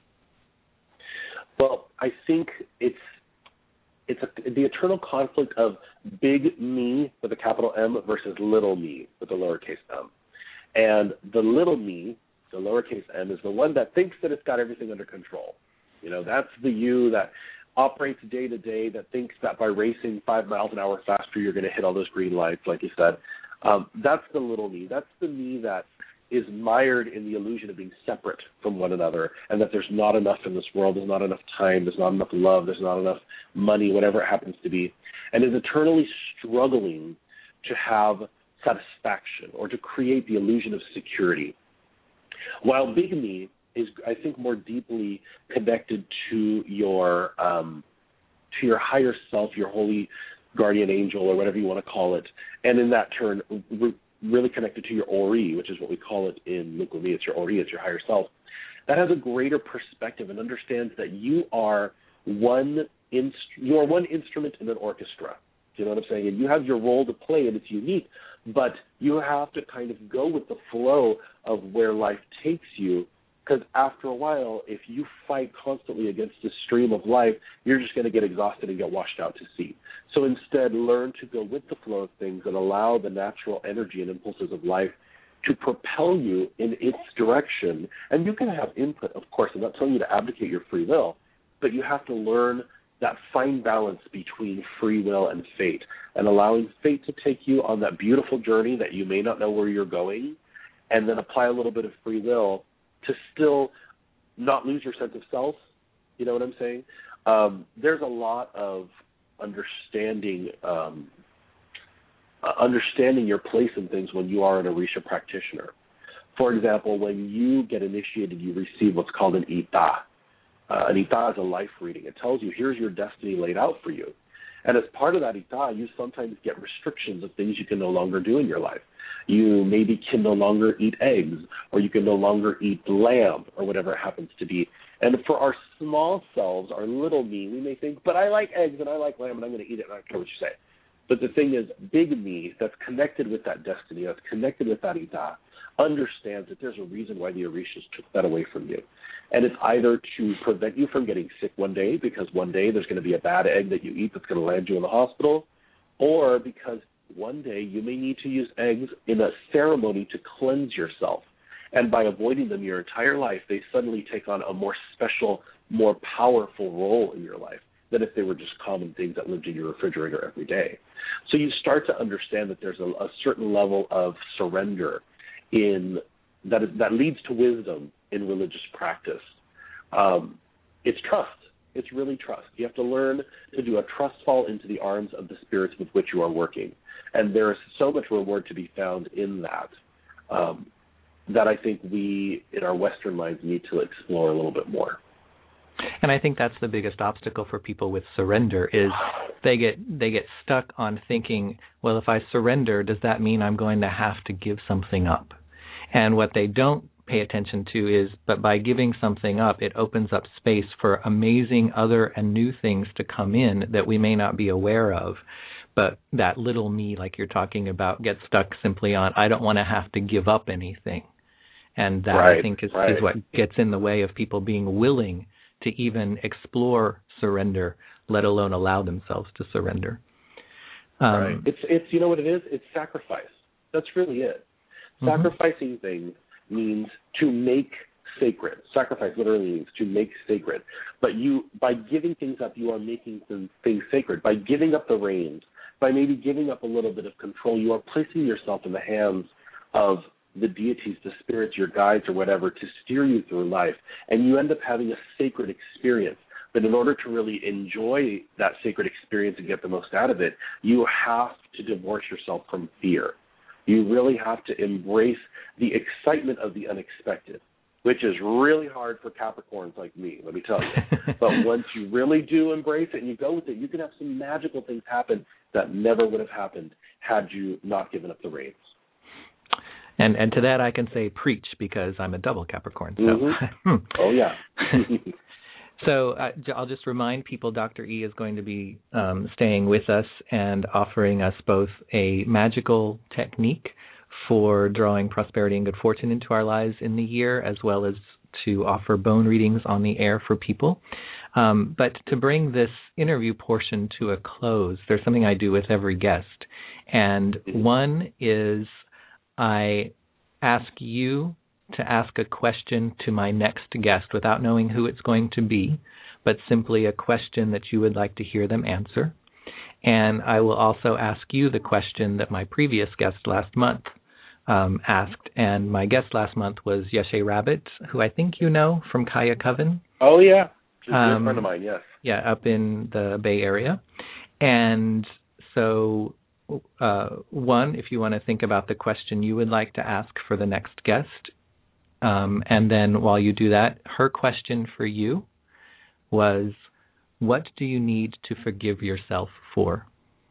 Well, I think it's it's a, the eternal conflict of big me with a capital M versus little me with a lowercase m. And the little me, the lowercase m, is the one that thinks that it's got everything under control. You know, that's the you that operates day to day, that thinks that by racing five miles an hour faster, you're going to hit all those green lights, like you said. Um, that's the little me. That's the me that is mired in the illusion of being separate from one another, and that there's not enough in this world, there's not enough time, there's not enough love, there's not enough money, whatever it happens to be, and is eternally struggling to have satisfaction or to create the illusion of security. While Big Me is, I think, more deeply connected to your um, to your higher self, your holy guardian angel, or whatever you want to call it, and in that turn, re- really connected to your Ori, which is what we call it in Lukumi. It's your Ori, it's your higher self. That has a greater perspective and understands that you are one inst- you are one instrument in an orchestra. Do you know what I'm saying? And you have your role to play, and it's unique, but you have to kind of go with the flow of where life takes you, because after a while, if you fight constantly against the stream of life, you're just going to get exhausted and get washed out to sea. So instead, learn to go with the flow of things and allow the natural energy and impulses of life to propel you in its direction. And you can have input, of course. I'm not telling you to abdicate your free will, but you have to learn that fine balance between free will and fate, and allowing fate to take you on that beautiful journey that you may not know where you're going, and then apply a little bit of free will to still not lose your sense of self. You know what I'm saying? Um, there's a lot of understanding um, uh, understanding your place in things when you are an Orisha practitioner. For example, when you get initiated, you receive what's called an Ita. Uh, an Ita is a life reading. It tells you, here's your destiny laid out for you. And as part of that Ita, you sometimes get restrictions of things you can no longer do in your life. You maybe can no longer eat eggs, or you can no longer eat lamb, or whatever it happens to be. And for our small selves, our little me, we may think, but I like eggs and I like lamb and I'm going to eat it and I don't care what you say. But the thing is, big me that's connected with that destiny, that's connected with that Ita, understands that there's a reason why the Orishas took that away from you. And it's either to prevent you from getting sick one day, because one day there's going to be a bad egg that you eat that's going to land you in the hospital, or because one day you may need to use eggs in a ceremony to cleanse yourself. And by avoiding them your entire life, they suddenly take on a more special, more powerful role in your life than if they were just common things that lived in your refrigerator every day. So you start to understand that there's a, a certain level of surrender in that is, that leads to wisdom in religious practice. Um, it's trust. It's really trust. You have to learn to do a trust fall into the arms of the spirits with which you are working. And there is so much reward to be found in that, um, that I think we, in our Western minds, need to explore a little bit more. And I think that's the biggest obstacle for people with surrender is they get they get stuck on thinking, well, if I surrender, does that mean I'm going to have to give something up? And what they don't pay attention to is, but by giving something up, it opens up space for amazing other and new things to come in that we may not be aware of. But that little me, like you're talking about, gets stuck simply on, I don't want to have to give up anything. And that, right, I think, is, right. is what gets in the way of people being willing to even explore surrender, let alone allow themselves to surrender. Um, right. It's, it's, you know what it is? It's sacrifice. That's really it. Mm-hmm. Sacrificing things means to make sacred. Sacrifice literally means to make sacred. But you, by giving things up, you are making things sacred. By giving up the reins, by maybe giving up a little bit of control, you are placing yourself in the hands of the deities, the spirits, your guides, or whatever, to steer you through life. And you end up having a sacred experience. But in order to really enjoy that sacred experience and get the most out of it, you have to divorce yourself from fear. You really have to embrace the excitement of the unexpected, which is really hard for Capricorns like me, let me tell you. But once you really do embrace it and you go with it, you can have some magical things happen that never would have happened had you not given up the reins. And and to that I can say preach, because I'm a double Capricorn. So. Mm-hmm. Oh, yeah. So uh, I'll just remind people Doctor E is going to be um, staying with us and offering us both a magical technique for drawing prosperity and good fortune into our lives in the year, as well as to offer bone readings on the air for people. Um, but to bring this interview portion to a close, there's something I do with every guest. And one is I ask you to ask a question to my next guest without knowing who it's going to be, but simply a question that you would like to hear them answer. And I will also ask you the question that my previous guest last month um, asked. And my guest last month was Yeshe Rabbit, who I think you know from Kaya Coven. Oh, yeah. She's um, a friend of mine, yes. Yeah, up in the Bay Area. And so... Uh, one, if you want to think about the question you would like to ask for the next guest, Um, and then while you do that, her question for you was, what do you need to forgive yourself for?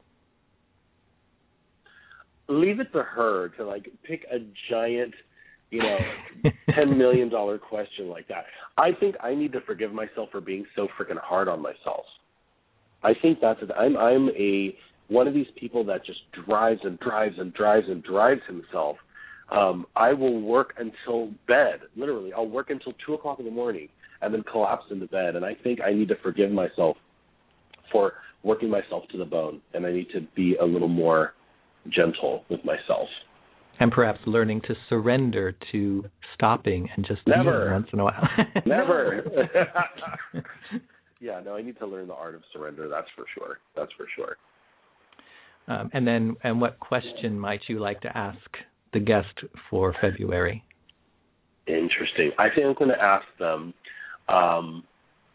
Leave it to her to like pick a giant, you know, ten million dollar question like that. I think I need to forgive myself for being so freaking hard on myself. I think that's it. I'm I'm a one of these people that just drives and drives and drives and drives himself. Um, I will work until bed. Literally, I'll work until two o'clock in the morning and then collapse into bed. And I think I need to forgive myself for working myself to the bone, and I need to be a little more gentle with myself. And perhaps learning to surrender to stopping and just Never. being once in a while. Never. Yeah, no, I need to learn the art of surrender. That's for sure. That's for sure. Um, and then, and what question might you like to ask the guest for February? Interesting. I think I'm going to ask them, um,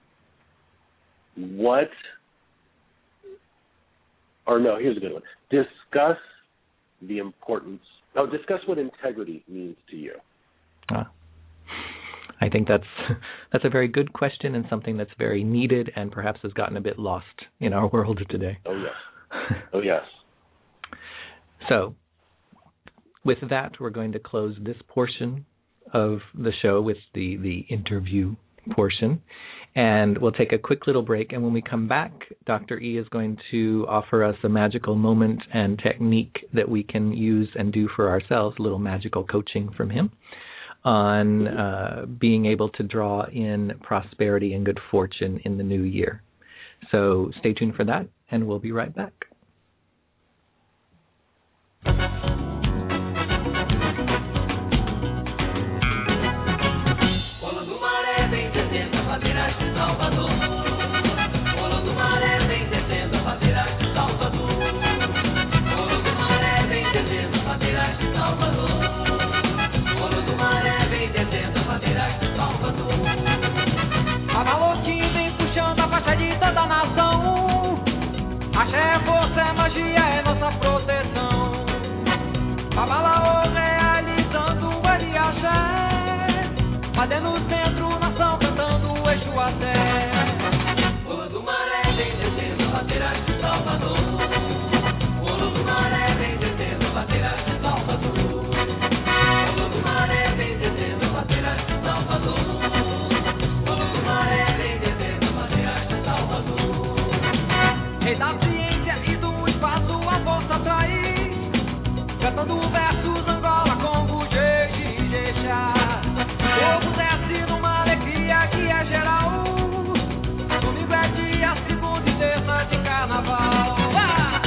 what, or no, here's a good one. Discuss the importance, oh, discuss what integrity means to you. Ah. I think that's that's a very good question and something that's very needed and perhaps has gotten a bit lost in our world today. Oh, yes. Oh, yes. So, with that, we're going to close this portion of the show with the, the interview portion. And we'll take a quick little break. And when we come back, Doctor E is going to offer us a magical moment and technique that we can use and do for ourselves, a little magical coaching from him on uh, being able to draw in prosperity and good fortune in the new year. So stay tuned for that, and we'll be right back. Axé, força, é magia, é nossa proteção. Babalaô realizando o Ariaxé, Padê no centro, nação cantando o Exu até. Ouro do Maré vem descendo, bandeiras de Salvador. Ouro do Maré vem descendo, bandeiras de Salvador. Ouro do Maré vem descendo, bandeiras de Salvador. Ouro do Maré vem descendo, bandeiras de Salvador. Rei da ciência e do espaço a força traz, cantando versos Angola, Congo, Jeje e Jexá. O povo desce numa alegria que é geral. Domingo é dia, segunda e terça de carnaval. Ah!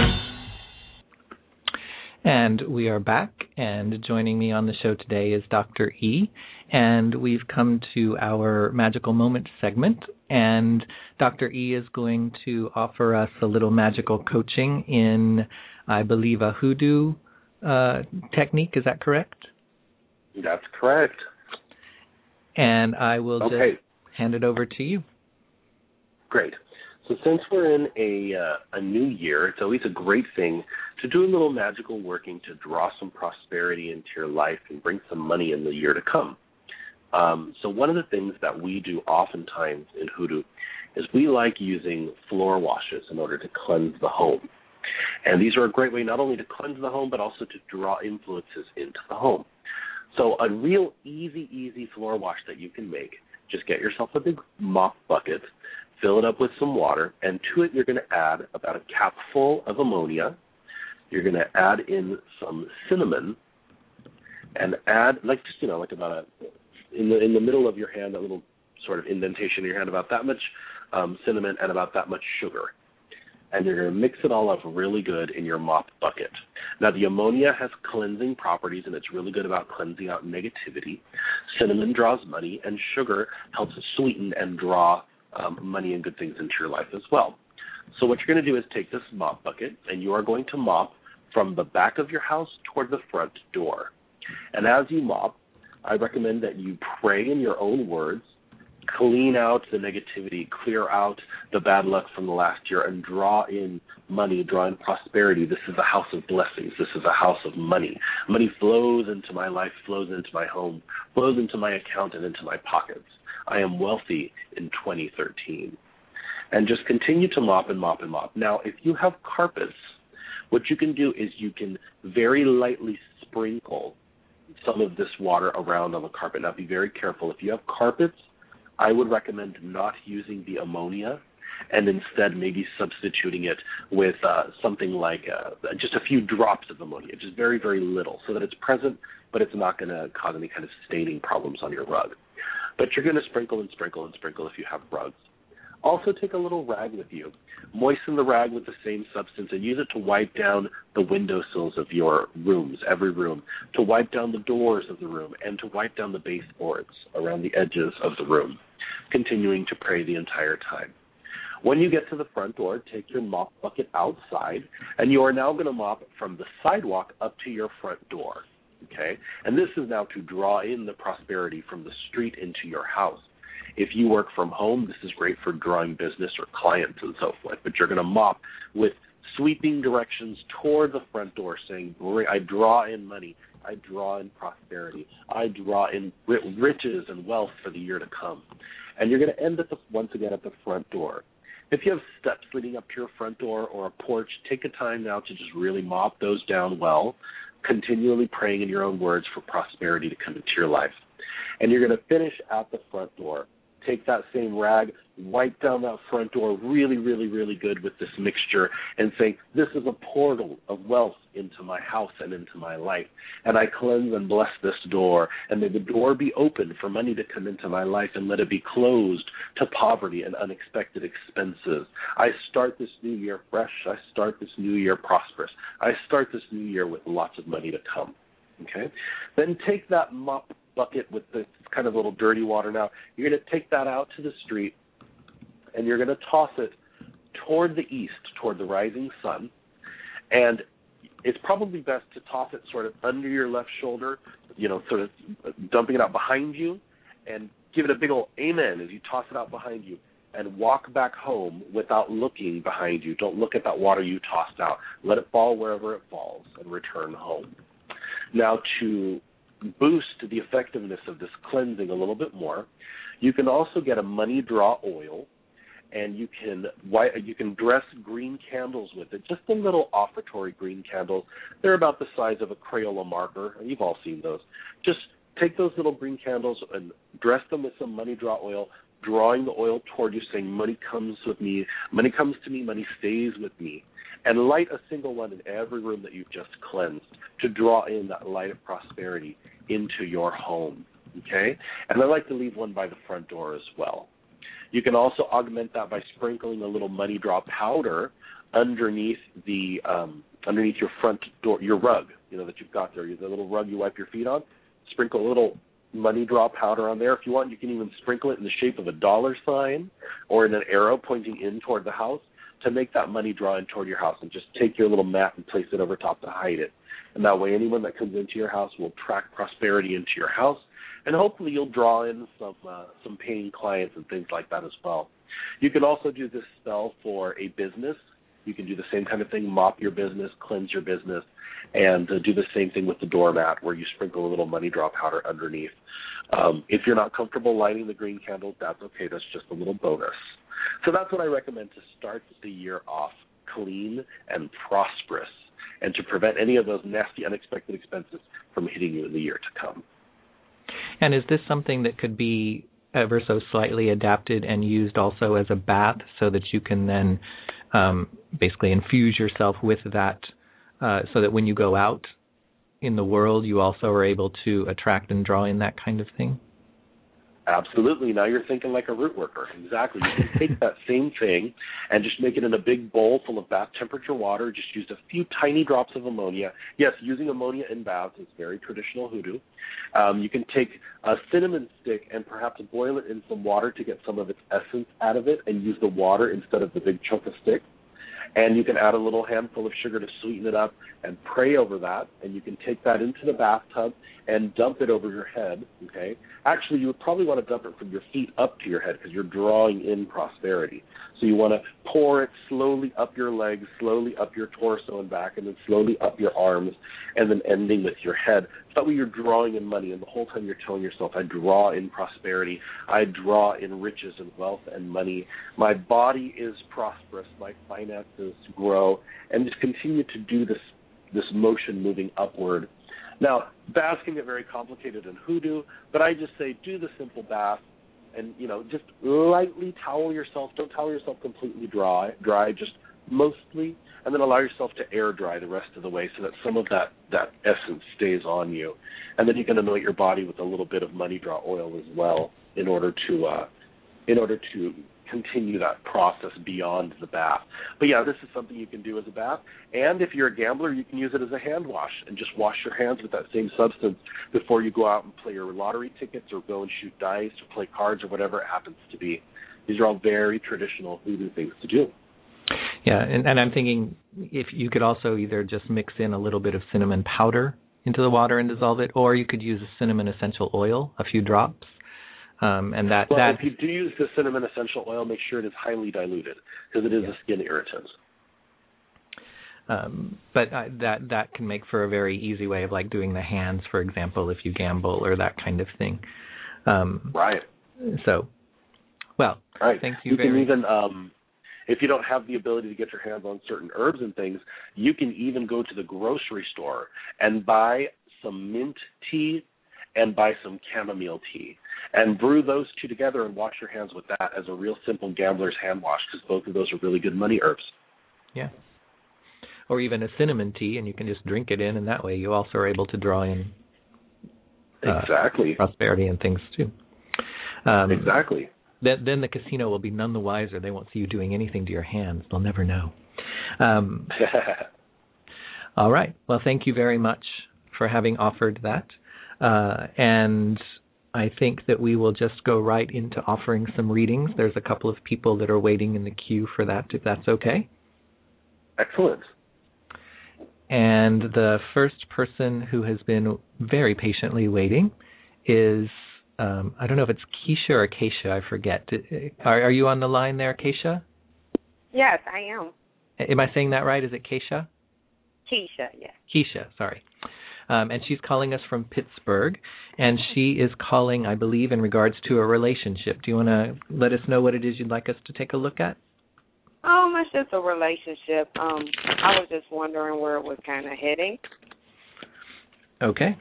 And we are back, and joining me on the show today is Doctor E, and we've come to our Magical Moment segment, and Doctor E is going to offer us a little magical coaching in, I believe, a hoodoo uh, technique. Is that correct? That's correct. And I will okay. just hand it over to you. Great. So since we're in a uh, a new year, it's always a great thing to do a little magical working to draw some prosperity into your life and bring some money in the year to come. Um, so one of the things that we do oftentimes in hoodoo is we like using floor washes in order to cleanse the home. And these are a great way not only to cleanse the home, but also to draw influences into the home. So a real easy, easy floor wash that you can make, just get yourself a big mop bucket, fill it up with some water, and to it you're going to add about a capful of ammonia. You're going to add in some cinnamon and add, like just, you know, like about a, in the in the middle of your hand, that little sort of indentation in your hand, about that much um, cinnamon and about that much sugar. And you're going to mix it all up really good in your mop bucket. Now, the ammonia has cleansing properties, and it's really good about cleansing out negativity. Cinnamon draws money, and sugar helps sweeten and draw um, money and good things into your life as well. So what you're going to do is take this mop bucket, and you are going to mop from the back of your house toward the front door. And as you mop, I recommend that you pray in your own words, clean out the negativity, clear out the bad luck from the last year, and draw in money, draw in prosperity. This is a house of blessings. This is a house of money. Money flows into my life, flows into my home, flows into my account and into my pockets. I am wealthy in twenty thirteen. And just continue to mop and mop and mop. Now, if you have carpets, what you can do is you can very lightly sprinkle some of this water around on the carpet. Now, be very careful. If you have carpets, I would recommend not using the ammonia and instead maybe substituting it with uh, something like uh, just a few drops of ammonia, just very, very little, so that it's present, but it's not going to cause any kind of staining problems on your rug. But you're going to sprinkle and sprinkle and sprinkle if you have rugs. Also, take a little rag with you. Moisten the rag with the same substance and use it to wipe down the windowsills of your rooms, every room, to wipe down the doors of the room, and to wipe down the baseboards around the edges of the room, continuing to pray the entire time. When you get to the front door, take your mop bucket outside, and you are now going to mop from the sidewalk up to your front door, okay? And this is now to draw in the prosperity from the street into your house. If you work from home, this is great for drawing business or clients and so forth, but you're going to mop with sweeping directions toward the front door, saying, I draw in money, I draw in prosperity, I draw in riches and wealth for the year to come. And you're going to end at the, once again at the front door. If you have steps leading up to your front door or a porch, take a time now to just really mop those down well, continually praying in your own words for prosperity to come into your life. And you're going to finish at the front door. Take that same rag, wipe down that front door really, really, really good with this mixture and say, this is a portal of wealth into my house and into my life. And I cleanse and bless this door. And may the door be open for money to come into my life and let it be closed to poverty and unexpected expenses. I start this new year fresh. I start this new year prosperous. I start this new year with lots of money to come. Okay? Then take that mop bucket with this kind of little dirty water now. You're going to take that out to the street, and you're going to toss it toward the east, toward the rising sun. And it's probably best to toss it sort of under your left shoulder, you know, sort of dumping it out behind you, and give it a big old amen as you toss it out behind you, and walk back home without looking behind you. Don't look at that water you tossed out. Let it fall wherever it falls and return home. Now, to boost the effectiveness of this cleansing a little bit more, you can also get a money draw oil, and you can you can dress green candles with it, just a little offertory green candles. They're about the size of a Crayola marker. You've all seen those. Just take those little green candles and dress them with some money draw oil, drawing the oil toward you, saying, money comes with me, money comes to me, money stays with me. And light a single one in every room that you've just cleansed to draw in that light of prosperity into your home, okay? And I like to leave one by the front door as well. You can also augment that by sprinkling a little money draw powder underneath the um, underneath your front door, your rug, you know, that you've got there. The little rug you wipe your feet on. Sprinkle a little money draw powder on there. If you want, you can even sprinkle it in the shape of a dollar sign or in an arrow pointing in toward the house, to make that money draw in toward your house, and just take your little mat and place it over top to hide it. And that way anyone that comes into your house will attract prosperity into your house, and hopefully you'll draw in some uh, some paying clients and things like that as well. You can also do this spell for a business. You can do the same kind of thing, mop your business, cleanse your business, and uh, do the same thing with the doormat where you sprinkle a little money draw powder underneath. Um, if you're not comfortable lighting the green candle, that's okay. That's just a little bonus. So that's what I recommend to start the year off clean and prosperous, and to prevent any of those nasty, unexpected expenses from hitting you in the year to come. And is this something that could be ever so slightly adapted and used also as a bath, so that you can then um, basically infuse yourself with that, uh, so that when you go out in the world, you also are able to attract and draw in that kind of thing? Absolutely. Now you're thinking like a root worker. Exactly. You can take that same thing and just make it in a big bowl full of bath temperature water. Just use a few tiny drops of ammonia. Yes, using ammonia in baths is very traditional hoodoo. Um, you can take a cinnamon stick and perhaps boil it in some water to get some of its essence out of it, and use the water instead of the big chunk of stick. And you can add a little handful of sugar to sweeten it up and pray over that. And you can take that into the bathtub and dump it over your head, okay? Actually, you would probably want to dump it from your feet up to your head because you're drawing in prosperity. So you want to pour it slowly up your legs, slowly up your torso and back, and then slowly up your arms, and then ending with your head. That way you're drawing in money, and the whole time you're telling yourself, I draw in prosperity, I draw in riches and wealth and money. My body is prosperous, my finances grow, and just continue to do this, this motion moving upward. Now, baths can get very complicated in hoodoo, but I just say do the simple bath. And, you know, just lightly towel yourself. Don't towel yourself completely dry, dry, just mostly, and then allow yourself to air dry the rest of the way so that some of that, that essence stays on you. And then you can anoint your body with a little bit of money draw oil as well in order to uh, in order to continue that process beyond the bath. But, yeah, this is something you can do as a bath. And if you're a gambler, you can use it as a hand wash and just wash your hands with that same substance before you go out and play your lottery tickets or go and shoot dice or play cards or whatever it happens to be. These are all very traditional hoodoo things to do. Yeah, and, and I'm thinking if you could also either just mix in a little bit of cinnamon powder into the water and dissolve it, or you could use a cinnamon essential oil, a few drops. Um, and that, well, that if you do use the cinnamon essential oil, make sure it is highly diluted because it is yeah. a skin irritant. Um, but uh, that that can make for a very easy way of like doing the hands, for example, if you gamble or that kind of thing. Um, right. So, well, right. thank you. You very can even, um, if you don't have the ability to get your hands on certain herbs and things, you can even go to the grocery store and buy some mint tea and buy some chamomile tea. And brew those two together and wash your hands with that as a real simple gambler's hand wash because both of those are really good money herbs. Yeah. Or even a cinnamon tea, and you can just drink it in, and that way you also are able to draw in uh, exactly prosperity and things too. Um, exactly. Then, then the casino will be none the wiser. They won't see you doing anything to your hands. They'll never know. Um, all right. Well, thank you very much for having offered that. Uh, and I think that we will just go right into offering some readings. There's a couple of people that are waiting in the queue for that, if that's okay. Excellent. And the first person who has been very patiently waiting is, um, I don't know if it's Keisha or Keisha, I forget. Are, are you on the line there, Keisha? Yes, I am. Am I saying that right? Is it Keisha? Keisha, yes. Keisha, sorry. Um, and she's calling us from Pittsburgh, and she is calling, I believe, in regards to a relationship. Do you want to let us know what it is you'd like us to take a look at? Um, it's just a relationship. Um, I was just wondering where it was kind of heading. Okay.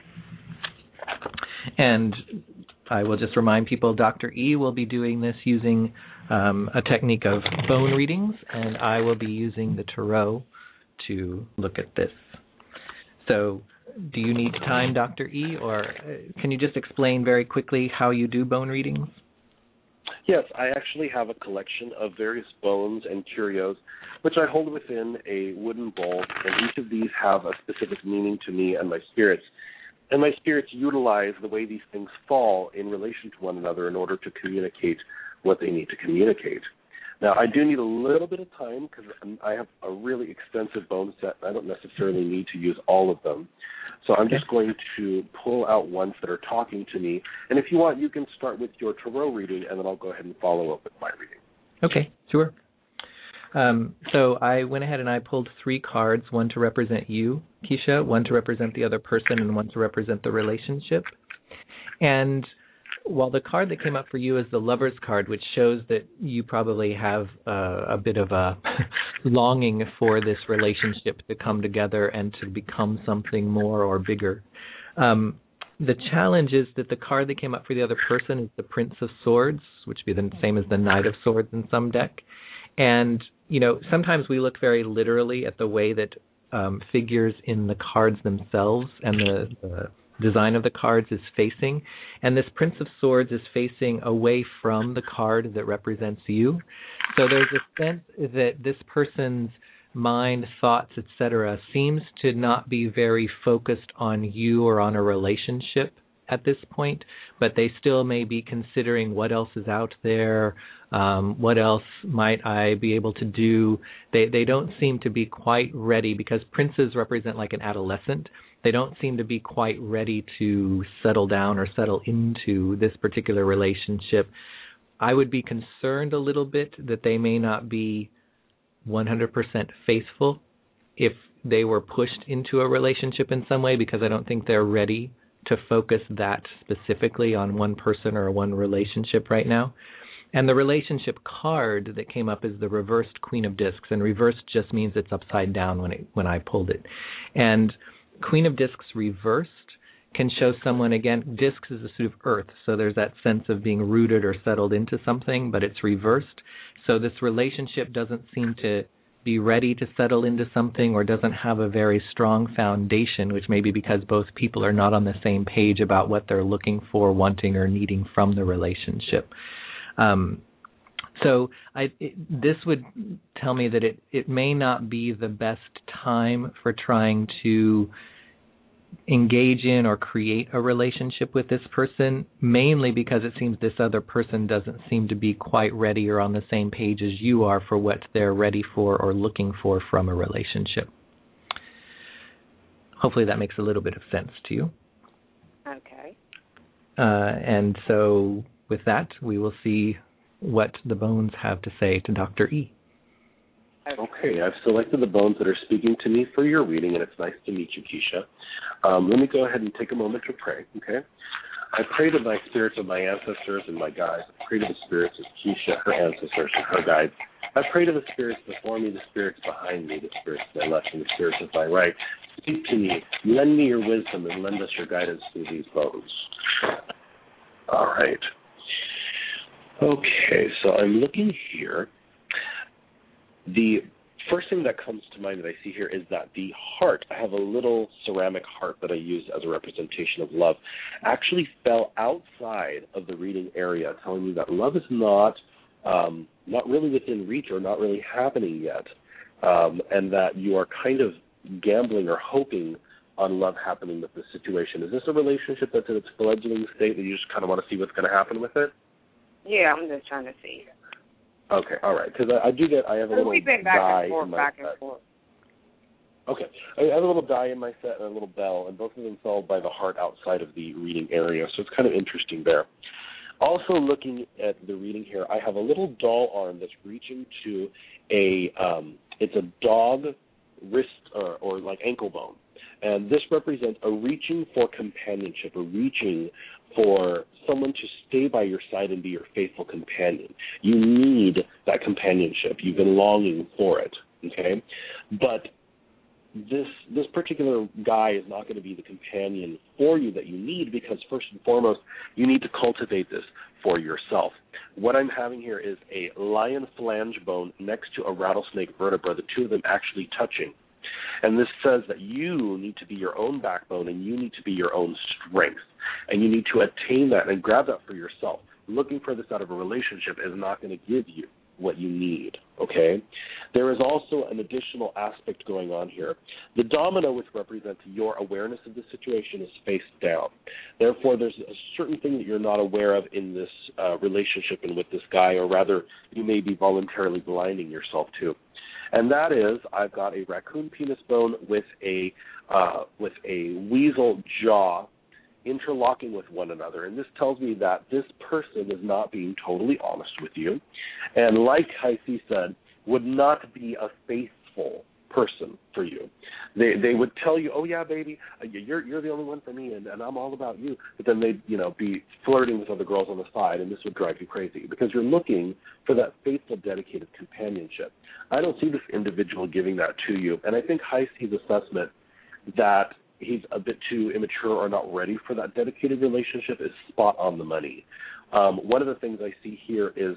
And I will just remind people, Doctor E will be doing this using um, a technique of bone readings, and I will be using the tarot to look at this. So, do you need time, Doctor E, or can you just explain very quickly how you do bone readings? Yes, I actually have a collection of various bones and curios, which I hold within a wooden bowl, and each of these have a specific meaning to me and my spirits. And my spirits utilize the way these things fall in relation to one another in order to communicate what they need to communicate. Now, I do need a little bit of time because I have a really extensive bone set, and I don't necessarily need to use all of them. So I'm just going to pull out ones that are talking to me. And if you want, you can start with your tarot reading, and then I'll go ahead and follow up with my reading. Okay, sure. Um, so I went ahead and I pulled three cards, one to represent you, Keisha, one to represent the other person, and one to represent the relationship. And while the card that came up for you is the Lover's card, which shows that you probably have uh, a bit of a longing for this relationship to come together and to become something more or bigger. Um, the challenge is that the card that came up for the other person is the Prince of Swords, which would be the same as the Knight of Swords in some deck. And, you know, sometimes we look very literally at the way that um, figures in the cards themselves and the, the design of the cards is facing. And this Prince of Swords is facing away from the card that represents you. So there's a sense that this person's mind, thoughts, et cetera, seems to not be very focused on you or on a relationship at this point, but they still may be considering what else is out there, um, what else might I be able to do. They they don't seem to be quite ready, because princes represent like an adolescent. They don't seem to be quite ready to settle down or settle into this particular relationship. I would be concerned a little bit that they may not be one hundred percent faithful if they were pushed into a relationship in some way, because I don't think they're ready to focus that specifically on one person or one relationship right now. And the relationship card that came up is the reversed Queen of Discs, and reversed just means it's upside down when it, when I pulled it. And Queen of Discs reversed can show someone, again, discs is a suit of earth, so there's that sense of being rooted or settled into something, but it's reversed. So this relationship doesn't seem to be ready to settle into something, or doesn't have a very strong foundation, which may be because both people are not on the same page about what they're looking for, wanting, or needing from the relationship. Um, so I, it, this would tell me that it, it may not be the best time for trying to engage in or create a relationship with this person, mainly because it seems this other person doesn't seem to be quite ready or on the same page as you are for what they're ready for or looking for from a relationship. Hopefully that makes a little bit of sense to you. Okay. Uh, and so with that, we will see what the bones have to say to Doctor E. Okay, I've selected the bones that are speaking to me for your reading, and it's nice to meet you, Keisha. Um, let me go ahead and take a moment to pray, okay? I pray to my spirits of my ancestors and my guides. I pray to the spirits of Keisha, her ancestors, and her guides. I pray to the spirits before me, the spirits behind me, the spirits to my left, and the spirits of my right. Speak to me, lend me your wisdom, and lend us your guidance through these bones. All right. Okay, so I'm looking here. The first thing that comes to mind that I see here is that the heart, I have a little ceramic heart that I use as a representation of love, actually fell outside of the reading area, telling me that love is not um, not really within reach or not really happening yet, um, and that you are kind of gambling or hoping on love happening with this situation. Is this a relationship that's in its fledgling state that you just kind of want to see what's going to happen with it? Yeah, I'm just trying to see. Okay, all right, because I, I do get, I have a little We've been back die and forth, in my back set. and forth. Okay, I have a little die in my set and a little bell, and both of them fell by the heart outside of the reading area, so it's kind of interesting there. Also looking at the reading here, I have a little doll arm that's reaching to a, um, it's a dog wrist or, or like ankle bone, and this represents a reaching for companionship, a reaching for someone to stay by your side and be your faithful companion. You need that companionship. You've been longing for it, okay? But this this particular guy is not going to be the companion for you that you need, because first and foremost, you need to cultivate this for yourself. What I'm having here is a lion flange bone next to a rattlesnake vertebra, the two of them actually touching. And this says that you need to be your own backbone and you need to be your own strength. And you need to attain that and grab that for yourself. Looking for this out of a relationship is not going to give you what you need, okay? There is also an additional aspect going on here. The domino, which represents your awareness of the situation, is face down. Therefore, there's a certain thing that you're not aware of in this uh, relationship and with this guy, or rather, you may be voluntarily blinding yourself to. And that is, I've got a raccoon penis bone with a uh, with a weasel jaw interlocking with one another. And this tells me that this person is not being totally honest with you. And like Heisey said, would not be a faithful person for you. They they would tell you, oh, yeah, baby, you're you're the only one for me, and, and I'm all about you. But then they'd, you know, be flirting with other girls on the side, and this would drive you crazy because you're looking for that faithful, dedicated companionship. I don't see this individual giving that to you. And I think Heisey's assessment that he's a bit too immature or not ready for that dedicated relationship is spot on the money. Um, one of the things I see here is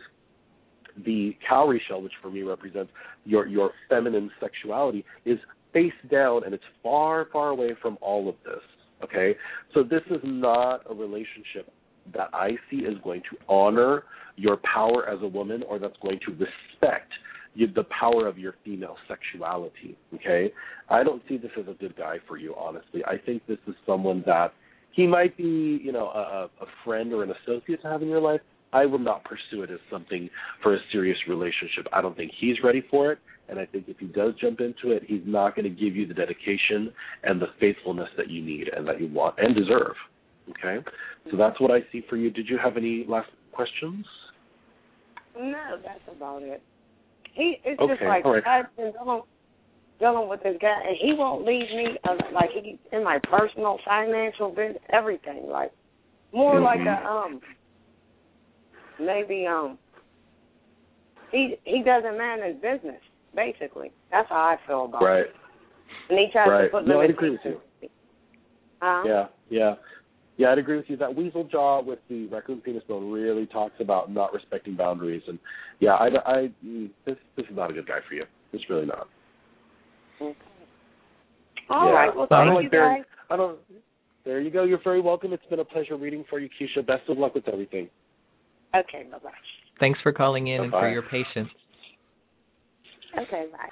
the cowrie shell, which for me represents your, your feminine sexuality, is face down, and it's far, far away from all of this, okay? So this is not a relationship that I see is going to honor your power as a woman, or that's going to respect you, the power of your female sexuality, okay? I don't see this as a good guy for you, honestly. I think this is someone that he might be, you know, a, a friend or an associate to have in your life. I will not pursue it as something for a serious relationship. I don't think he's ready for it, and I think if he does jump into it, he's not going to give you the dedication and the faithfulness that you need and that you want and deserve. Okay? So that's what I see for you. Did you have any last questions? No, that's about it. He It's okay, just like, right. I've been dealing, dealing with this guy, and he won't leave me, uh, like, he, in my personal, financial, business, everything. Like, more mm-hmm. like a, um... Maybe um he he doesn't manage business, basically. That's how I feel about right. it. And he tries right. to put no, I'd limits. agree with you. Uh-huh. Yeah, yeah. Yeah, I'd agree with you. That weasel jaw with the raccoon penis bone really talks about not respecting boundaries. And, yeah, I, I, this, this is not a good guy for you. It's really not. Okay. All yeah. right. Well, I thank don't you, like very, guys. I don't, there you go. You're very welcome. It's been a pleasure reading for you, Keisha. Best of luck with everything. Okay, bye-bye. Thanks for calling in Bye-bye. and for your patience. Okay, bye.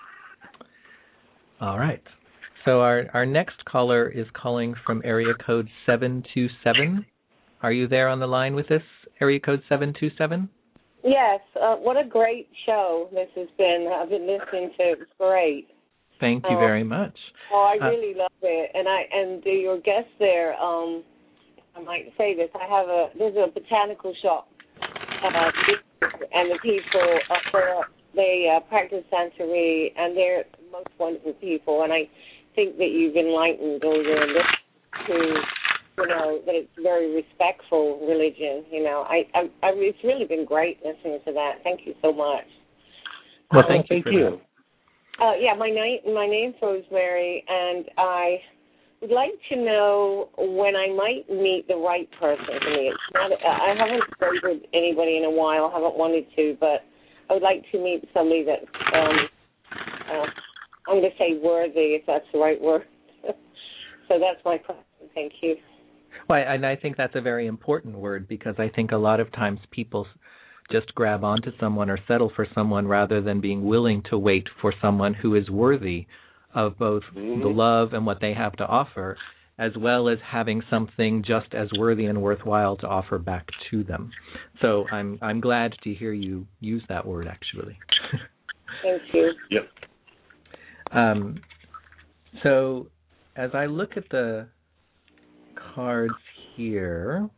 All right. So our, our next caller is calling from area code seven two seven. Are you there on the line with us, area code seven two seven? Yes. Uh, what a great show this has been. I've been listening to it. It's great. Thank you um, very much. Oh, I uh, really love it. And I and the, your guest there, um, I might say this, I have a, there's a botanical shop. Uh, and the people up there, they uh, practice Santeria, and they're the most wonderful people. And I think that you've enlightened those in this to, you know, that it's very respectful religion. You know, I, I, I, it's really been great listening to that. Thank you so much. Well, thank, thank you. you. Uh, yeah, my name, my name's Rosemary, and I would like to know when I might meet the right person for me. It's not, I haven't dated anybody in a while, haven't wanted to, but I would like to meet somebody that's, um, uh, I'm going to say worthy, if that's the right word. So that's my question. Thank you. Well, and I think that's a very important word, because I think a lot of times people just grab onto someone or settle for someone rather than being willing to wait for someone who is worthy of both mm-hmm. the love and what they have to offer, as well as having something just as worthy and worthwhile to offer back to them. So I'm I'm glad to hear you use that word, actually. Thank you. Yep. Um, so as I look at the cards here,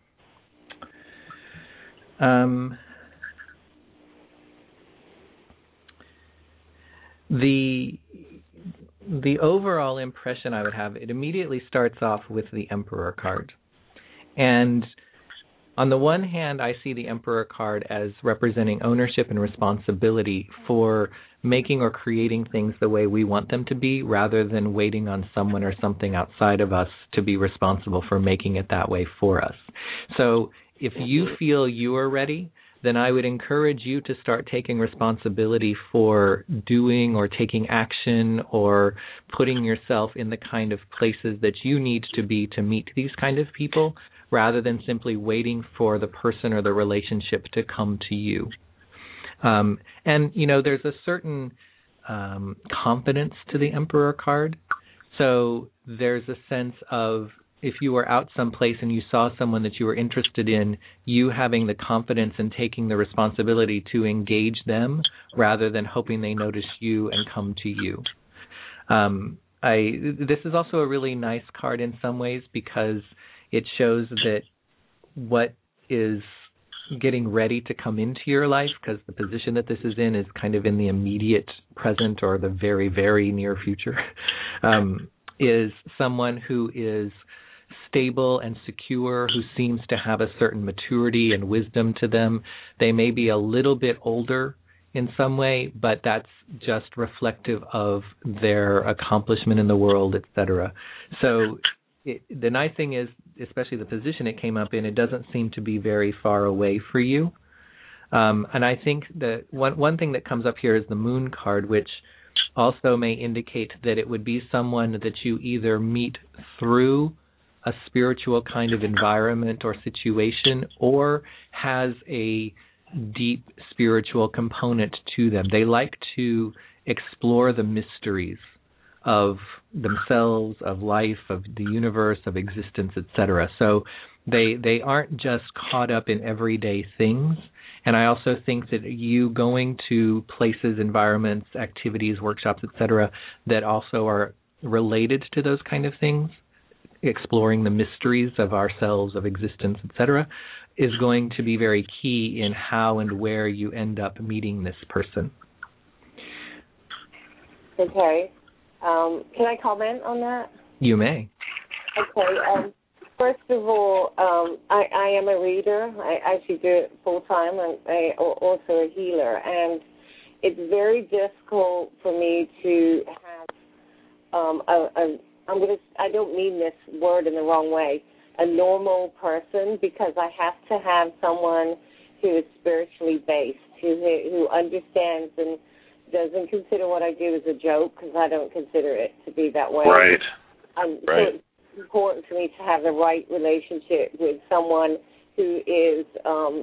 um, the the overall impression I would have, it immediately starts off with the Emperor card. And on the one hand, I see the Emperor card as representing ownership and responsibility for making or creating things the way we want them to be, rather than waiting on someone or something outside of us to be responsible for making it that way for us. So if you feel you are ready, then I would encourage you to start taking responsibility for doing or taking action or putting yourself in the kind of places that you need to be to meet these kind of people, rather than simply waiting for the person or the relationship to come to you. Um, and, you know, there's a certain um, confidence to the Emperor card. So there's a sense of, if you were out someplace and you saw someone that you were interested in, you having the confidence and taking the responsibility to engage them rather than hoping they notice you and come to you. Um, I this is also a really nice card in some ways, because it shows that what is getting ready to come into your life, because the position that this is in is kind of in the immediate present or the very, very near future, um, is someone who is stable and secure, who seems to have a certain maturity and wisdom to them. They may be a little bit older in some way, but that's just reflective of their accomplishment in the world, et cetera. So it, the nice thing is, especially the position it came up in, it doesn't seem to be very far away for you. Um, and I think that one, one thing that comes up here is the Moon card, which also may indicate that it would be someone that you either meet through a spiritual kind of environment or situation, or has a deep spiritual component to them. They like to explore the mysteries of themselves, of life, of the universe, of existence, et cetera. So they they aren't just caught up in everyday things. And I also think that you going to places, environments, activities, workshops, et cetera, that also are related to those kind of things, exploring the mysteries of ourselves, of existence, et cetera, is going to be very key in how and where you end up meeting this person. Okay. Um, can I comment on that? You may. Okay. Um, first of all, um, I, I am a reader. I actually do it full time. I'm a, also a healer, and it's very difficult for me to have um, a, a. I'm gonna. I don't mean this word in the wrong way. A normal person, because I have to have someone who is spiritually based, who who understands and doesn't consider what I do as a joke, because I don't consider it to be that way. Right. Um, right. So it's important for me to have the right relationship with someone who is, um,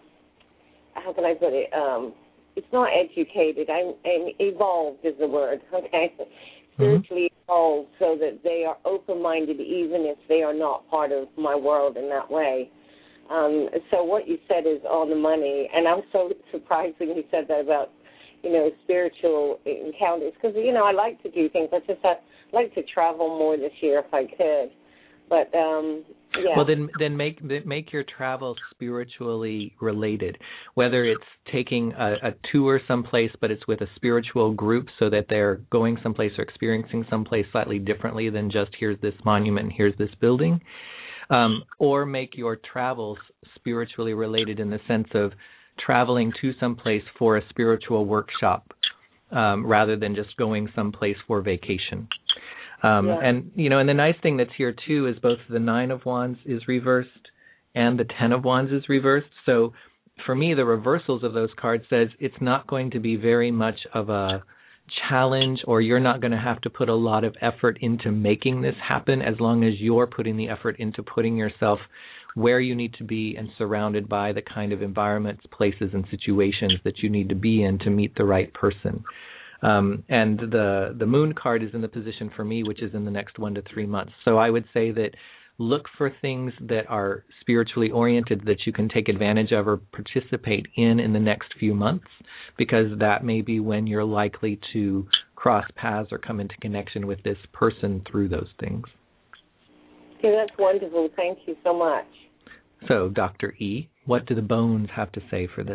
how can I put it? Um, it's not educated. I'm, I'm evolved is the word. Okay. Spiritually mm-hmm. evolved, so that they are open-minded, even if they are not part of my world in that way. Um, so what you said is on the money, and I'm so surprised when you said that about, you know, spiritual encounters, because, you know, I like to do things. I just I'd like to travel more this year if I could. But, um, yeah. Well, then then make make your travel spiritually related, whether it's taking a, a tour someplace, but it's with a spiritual group so that they're going someplace or experiencing someplace slightly differently than just here's this monument and here's this building, um, or make your travels spiritually related in the sense of traveling to someplace for a spiritual workshop um, rather than just going someplace for vacation. Um, yeah. And, you know, and the nice thing that's here, too, is both the Nine of Wands is reversed and the Ten of Wands is reversed. So for me, the reversals of those cards says it's not going to be very much of a challenge, or you're not going to have to put a lot of effort into making this happen, as long as you're putting the effort into putting yourself where you need to be and surrounded by the kind of environments, places, and situations that you need to be in to meet the right person. Um, and the the moon card is in the position for me, which is in the next one to three months. So I would say that look for things that are spiritually oriented that you can take advantage of or participate in in the next few months, because that may be when you're likely to cross paths or come into connection with this person through those things. Okay, that's wonderful. Thank you so much. So, Doctor E, what do the bones have to say for this?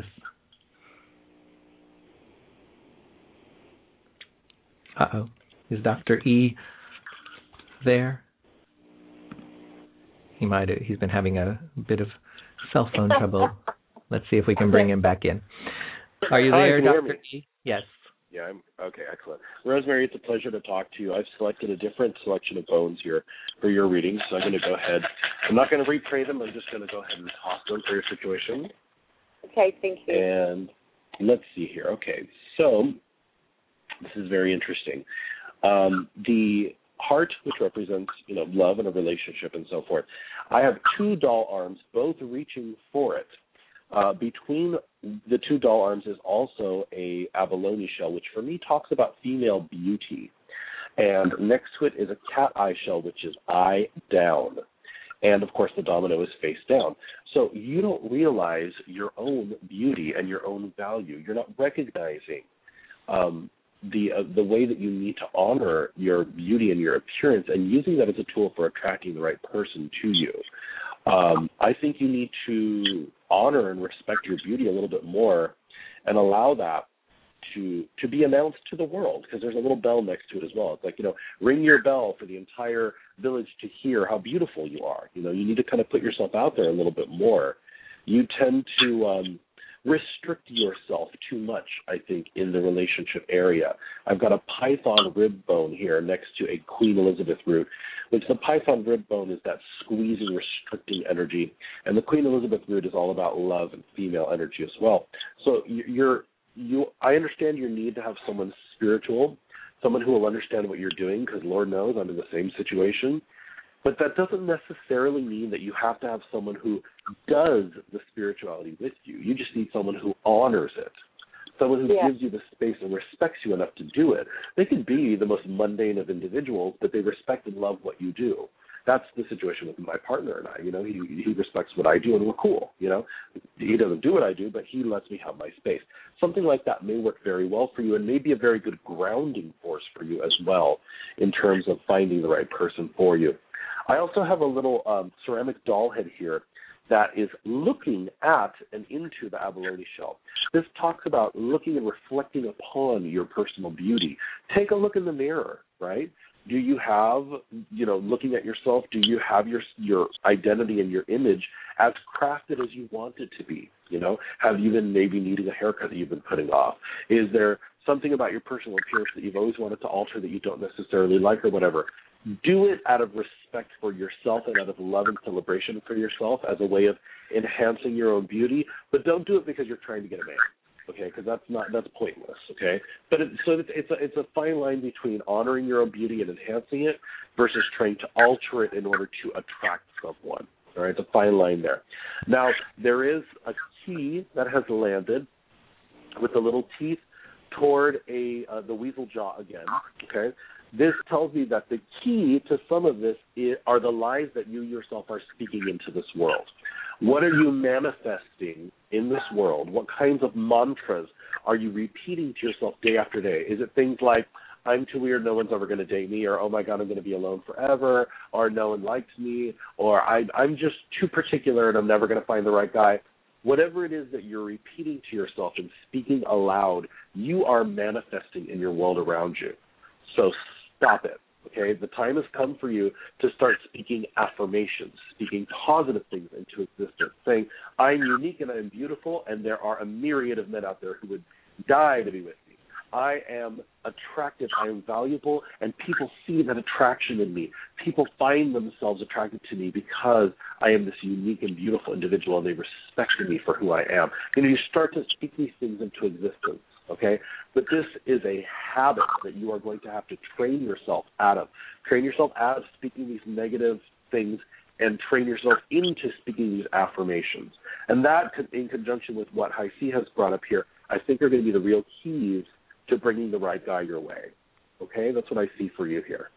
Uh-oh. Is Doctor E there? He might have, he's been having a bit of cell phone trouble. Let's see if we can bring him back in. Are you there, Doctor E? Yes. Yeah, I'm okay, excellent. Rosemary, it's a pleasure to talk to you. I've selected a different selection of bones here for your reading, so I'm going to go ahead. I'm not going to repray them. I'm just going to go ahead and toss them for your situation. Okay, thank you. And let's see here. Okay, so this is very interesting. Um, the heart, which represents, you know, love and a relationship and so forth. I have two doll arms, both reaching for it. Uh, between the two doll arms is also a abalone shell, which for me talks about female beauty. And next to it is a cat eye shell, which is eye down. And, of course, the domino is face down. So you don't realize your own beauty and your own value. You're not recognizing um, the uh, the way that you need to honor your beauty and your appearance, and using that as a tool for attracting the right person to you. Um, I think you need to honor and respect your beauty a little bit more and allow that to to be announced to the world, because there's a little bell next to it as well. It's like, you know, ring your bell for the entire village to hear how beautiful you are. You know, you need to kind of put yourself out there a little bit more. You tend to um, restrict yourself too much, I think, in the relationship area. I've got a python rib bone here next to a Queen Elizabeth root, which the python rib bone is that squeezing, restricting energy, and the Queen Elizabeth root is all about love and female energy as well. So you're, you, I understand your need to have someone spiritual, someone who will understand what you're doing, because Lord knows I'm in the same situation. But that doesn't necessarily mean that you have to have someone who does the spirituality with you. You just need someone who honors it. someone who Yeah. gives you the space and respects you enough to do it. They can be the most mundane of individuals, but they respect and love what you do. That's the situation with my partner and I. You know, he he respects what I do, and we're cool. You know, he doesn't do what I do, but he lets me have my space. Something like that may work very well for you, and may be a very good grounding force for you as well in terms of finding the right person for you. I also have a little um, ceramic doll head here that is looking at and into the abalone shell. This talks about looking and reflecting upon your personal beauty. Take a look in the mirror, right? Do you have, you know, looking at yourself, do you have your your identity and your image as crafted as you want it to be? You know, have you been maybe needing a haircut that you've been putting off? Is there something about your personal appearance that you've always wanted to alter that you don't necessarily like or whatever? Do it out of respect for yourself and out of love and celebration for yourself as a way of enhancing your own beauty, but don't do it because you're trying to get a man. Okay, because that's not that's pointless. Okay, but it, so it's it's a it's a fine line between honoring your own beauty and enhancing it versus trying to alter it in order to attract someone. All right, it's a fine line there. Now there is a key that has landed with the little teeth toward a uh, the weasel jaw again. Okay, this tells me that the key to some of this is, are the lies that you yourself are speaking into this world. What are you manifesting in this world? What kinds of mantras are you repeating to yourself day after day? Is it things like, I'm too weird, no one's ever going to date me, or, oh, my God, I'm going to be alone forever, or no one likes me, or I, I'm just too particular and I'm never going to find the right guy? Whatever it is that you're repeating to yourself and speaking aloud, you are manifesting in your world around you. So stop it. Okay, the time has come for you to start speaking affirmations, speaking positive things into existence, saying, I'm unique and I'm beautiful, and there are a myriad of men out there who would die to be with me. I am attractive, I am valuable, and people see that attraction in me. People find themselves attracted to me because I am this unique and beautiful individual, and they respect me for who I am. You know, you start to speak these things into existence. Okay, but this is a habit that you are going to have to train yourself out of. Train yourself out of speaking these negative things and train yourself into speaking these affirmations. And that, in conjunction with what Hi-C has brought up here, I think are going to be the real keys to bringing the right guy your way. Okay, that's what I see for you here.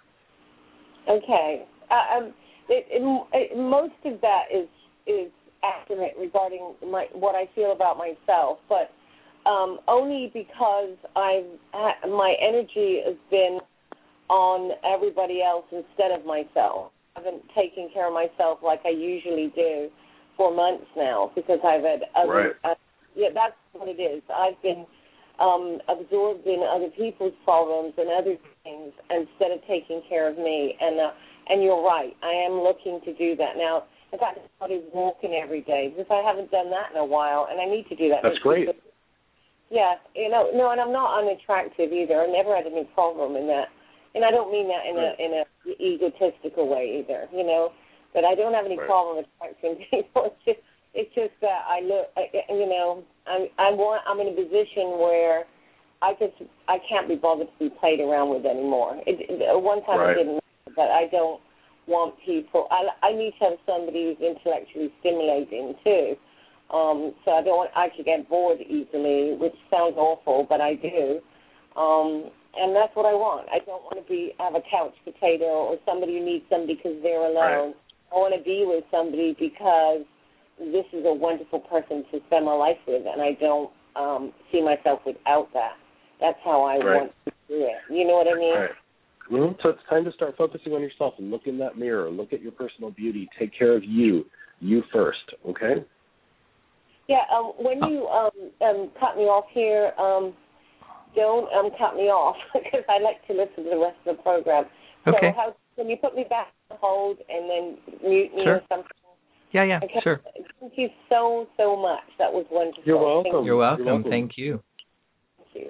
Okay, uh, um, it, it, it, most of that is is accurate regarding my, what I feel about myself, but Um, only because I've my energy has been on everybody else instead of myself. I haven't taken care of myself like I usually do for months now because I've had other. Right. Uh, yeah, that's what it is. I've been um, absorbed in other people's problems and other things instead of taking care of me. And uh, and you're right. I am looking to do that now. In fact, I started walking every day because I haven't done that in a while, and I need to do that. That's great. Yeah, you know, no, and I'm not unattractive either. I never had any problem in that, and I don't mean that in a in a egotistical way either. You know, but I don't have any right. problem attracting people. It's just, it's just that I look, I, you know, I'm I want I'm in a position where I just I can't be bothered to be played around with anymore. It, it, one time right. I didn't, but I don't want people. I I need to have somebody who's intellectually stimulating too. Um, so I don't want I could get bored easily, which sounds awful, but I do. Um, and that's what I want. I don't want to be have a couch potato or somebody who needs somebody because they're alone. Right. I want to be with somebody because this is a wonderful person to spend my life with, and I don't um, see myself without that. That's how I right. want to do it. You know what I mean? Right. Mm-hmm. So it's time to start focusing on yourself and look in that mirror. Look at your personal beauty. Take care of you. You first, okay? Yeah, um, when you um, um, cut me off here, um, don't um, cut me off because I like to listen to the rest of the program. Okay. So how, can you put me back on hold and then mute me sure. or something? Yeah, yeah, okay. sure. Thank you so, so much. That was wonderful. You're welcome. You're welcome. You're welcome. Thank you. Thank you.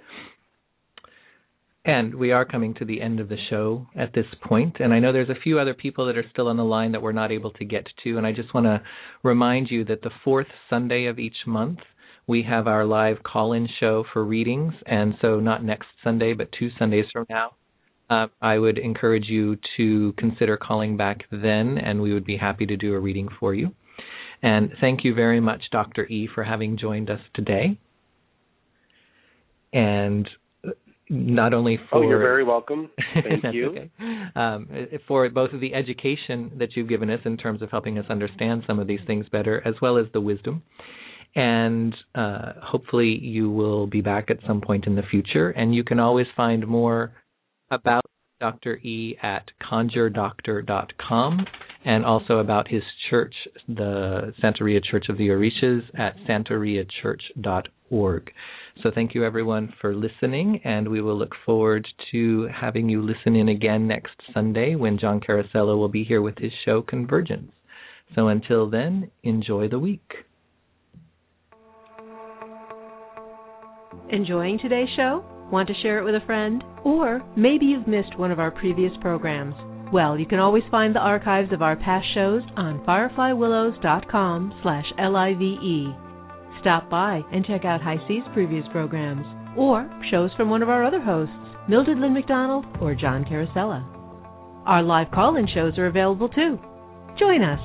And we are coming to the end of the show at this point, and I know there's a few other people that are still on the line that we're not able to get to, and I just want to remind you that the fourth Sunday of each month, we have our live call-in show for readings, and so not next Sunday, but two Sundays from now. Uh, I would encourage you to consider calling back then, and we would be happy to do a reading for you. And thank you very much, Doctor E, for having joined us today. and not only for... Oh, you're very welcome. Thank you. Okay. Um, for both of the education that you've given us in terms of helping us understand some of these things better, as well as the wisdom. And uh, hopefully you will be back at some point in the future. And you can always find more about Doctor E at conjure doctor dot com, and also about his church, the Santeria Church of the Orishas, at santeria church dot org. So thank you, everyone, for listening, and we will look forward to having you listen in again next Sunday when John Carosella will be here with his show Convergence. So until then, enjoy the week. Enjoying today's show? Want to share it with a friend? Or maybe you've missed one of our previous programs. Well, you can always find the archives of our past shows on firefly willows dot com slash L I V E. Stop by and check out High C's previous programs, or shows from one of our other hosts, Mildred Lynn McDonald or John Carosella. Our live call-in shows are available too. Join us.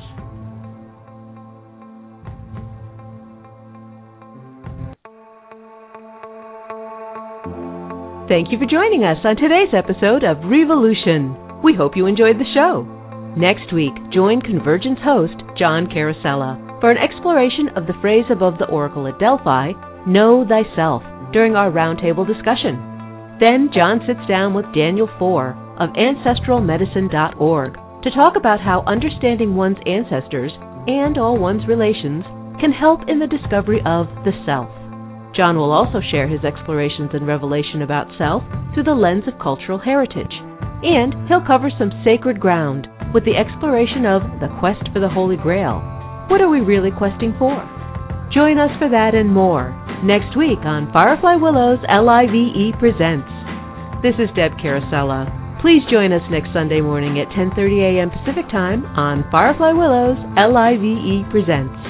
Thank you for joining us on today's episode of Revolution. We hope you enjoyed the show. Next week, join Convergence host John Carosella for an exploration of the phrase above the oracle at Delphi, Know Thyself, during our roundtable discussion. Then John sits down with Daniel Four of ancestral medicine dot org to talk about how understanding one's ancestors and all one's relations can help in the discovery of the self. John will also share his explorations and revelation about self through the lens of cultural heritage. And he'll cover some sacred ground with the exploration of the quest for the Holy Grail. What are we really questing for? Join us for that and more next week on Firefly Willows L I V E Presents. This is Deb Carosella. Please join us next Sunday morning at ten thirty a.m. Pacific Time on Firefly Willows L I V E Presents.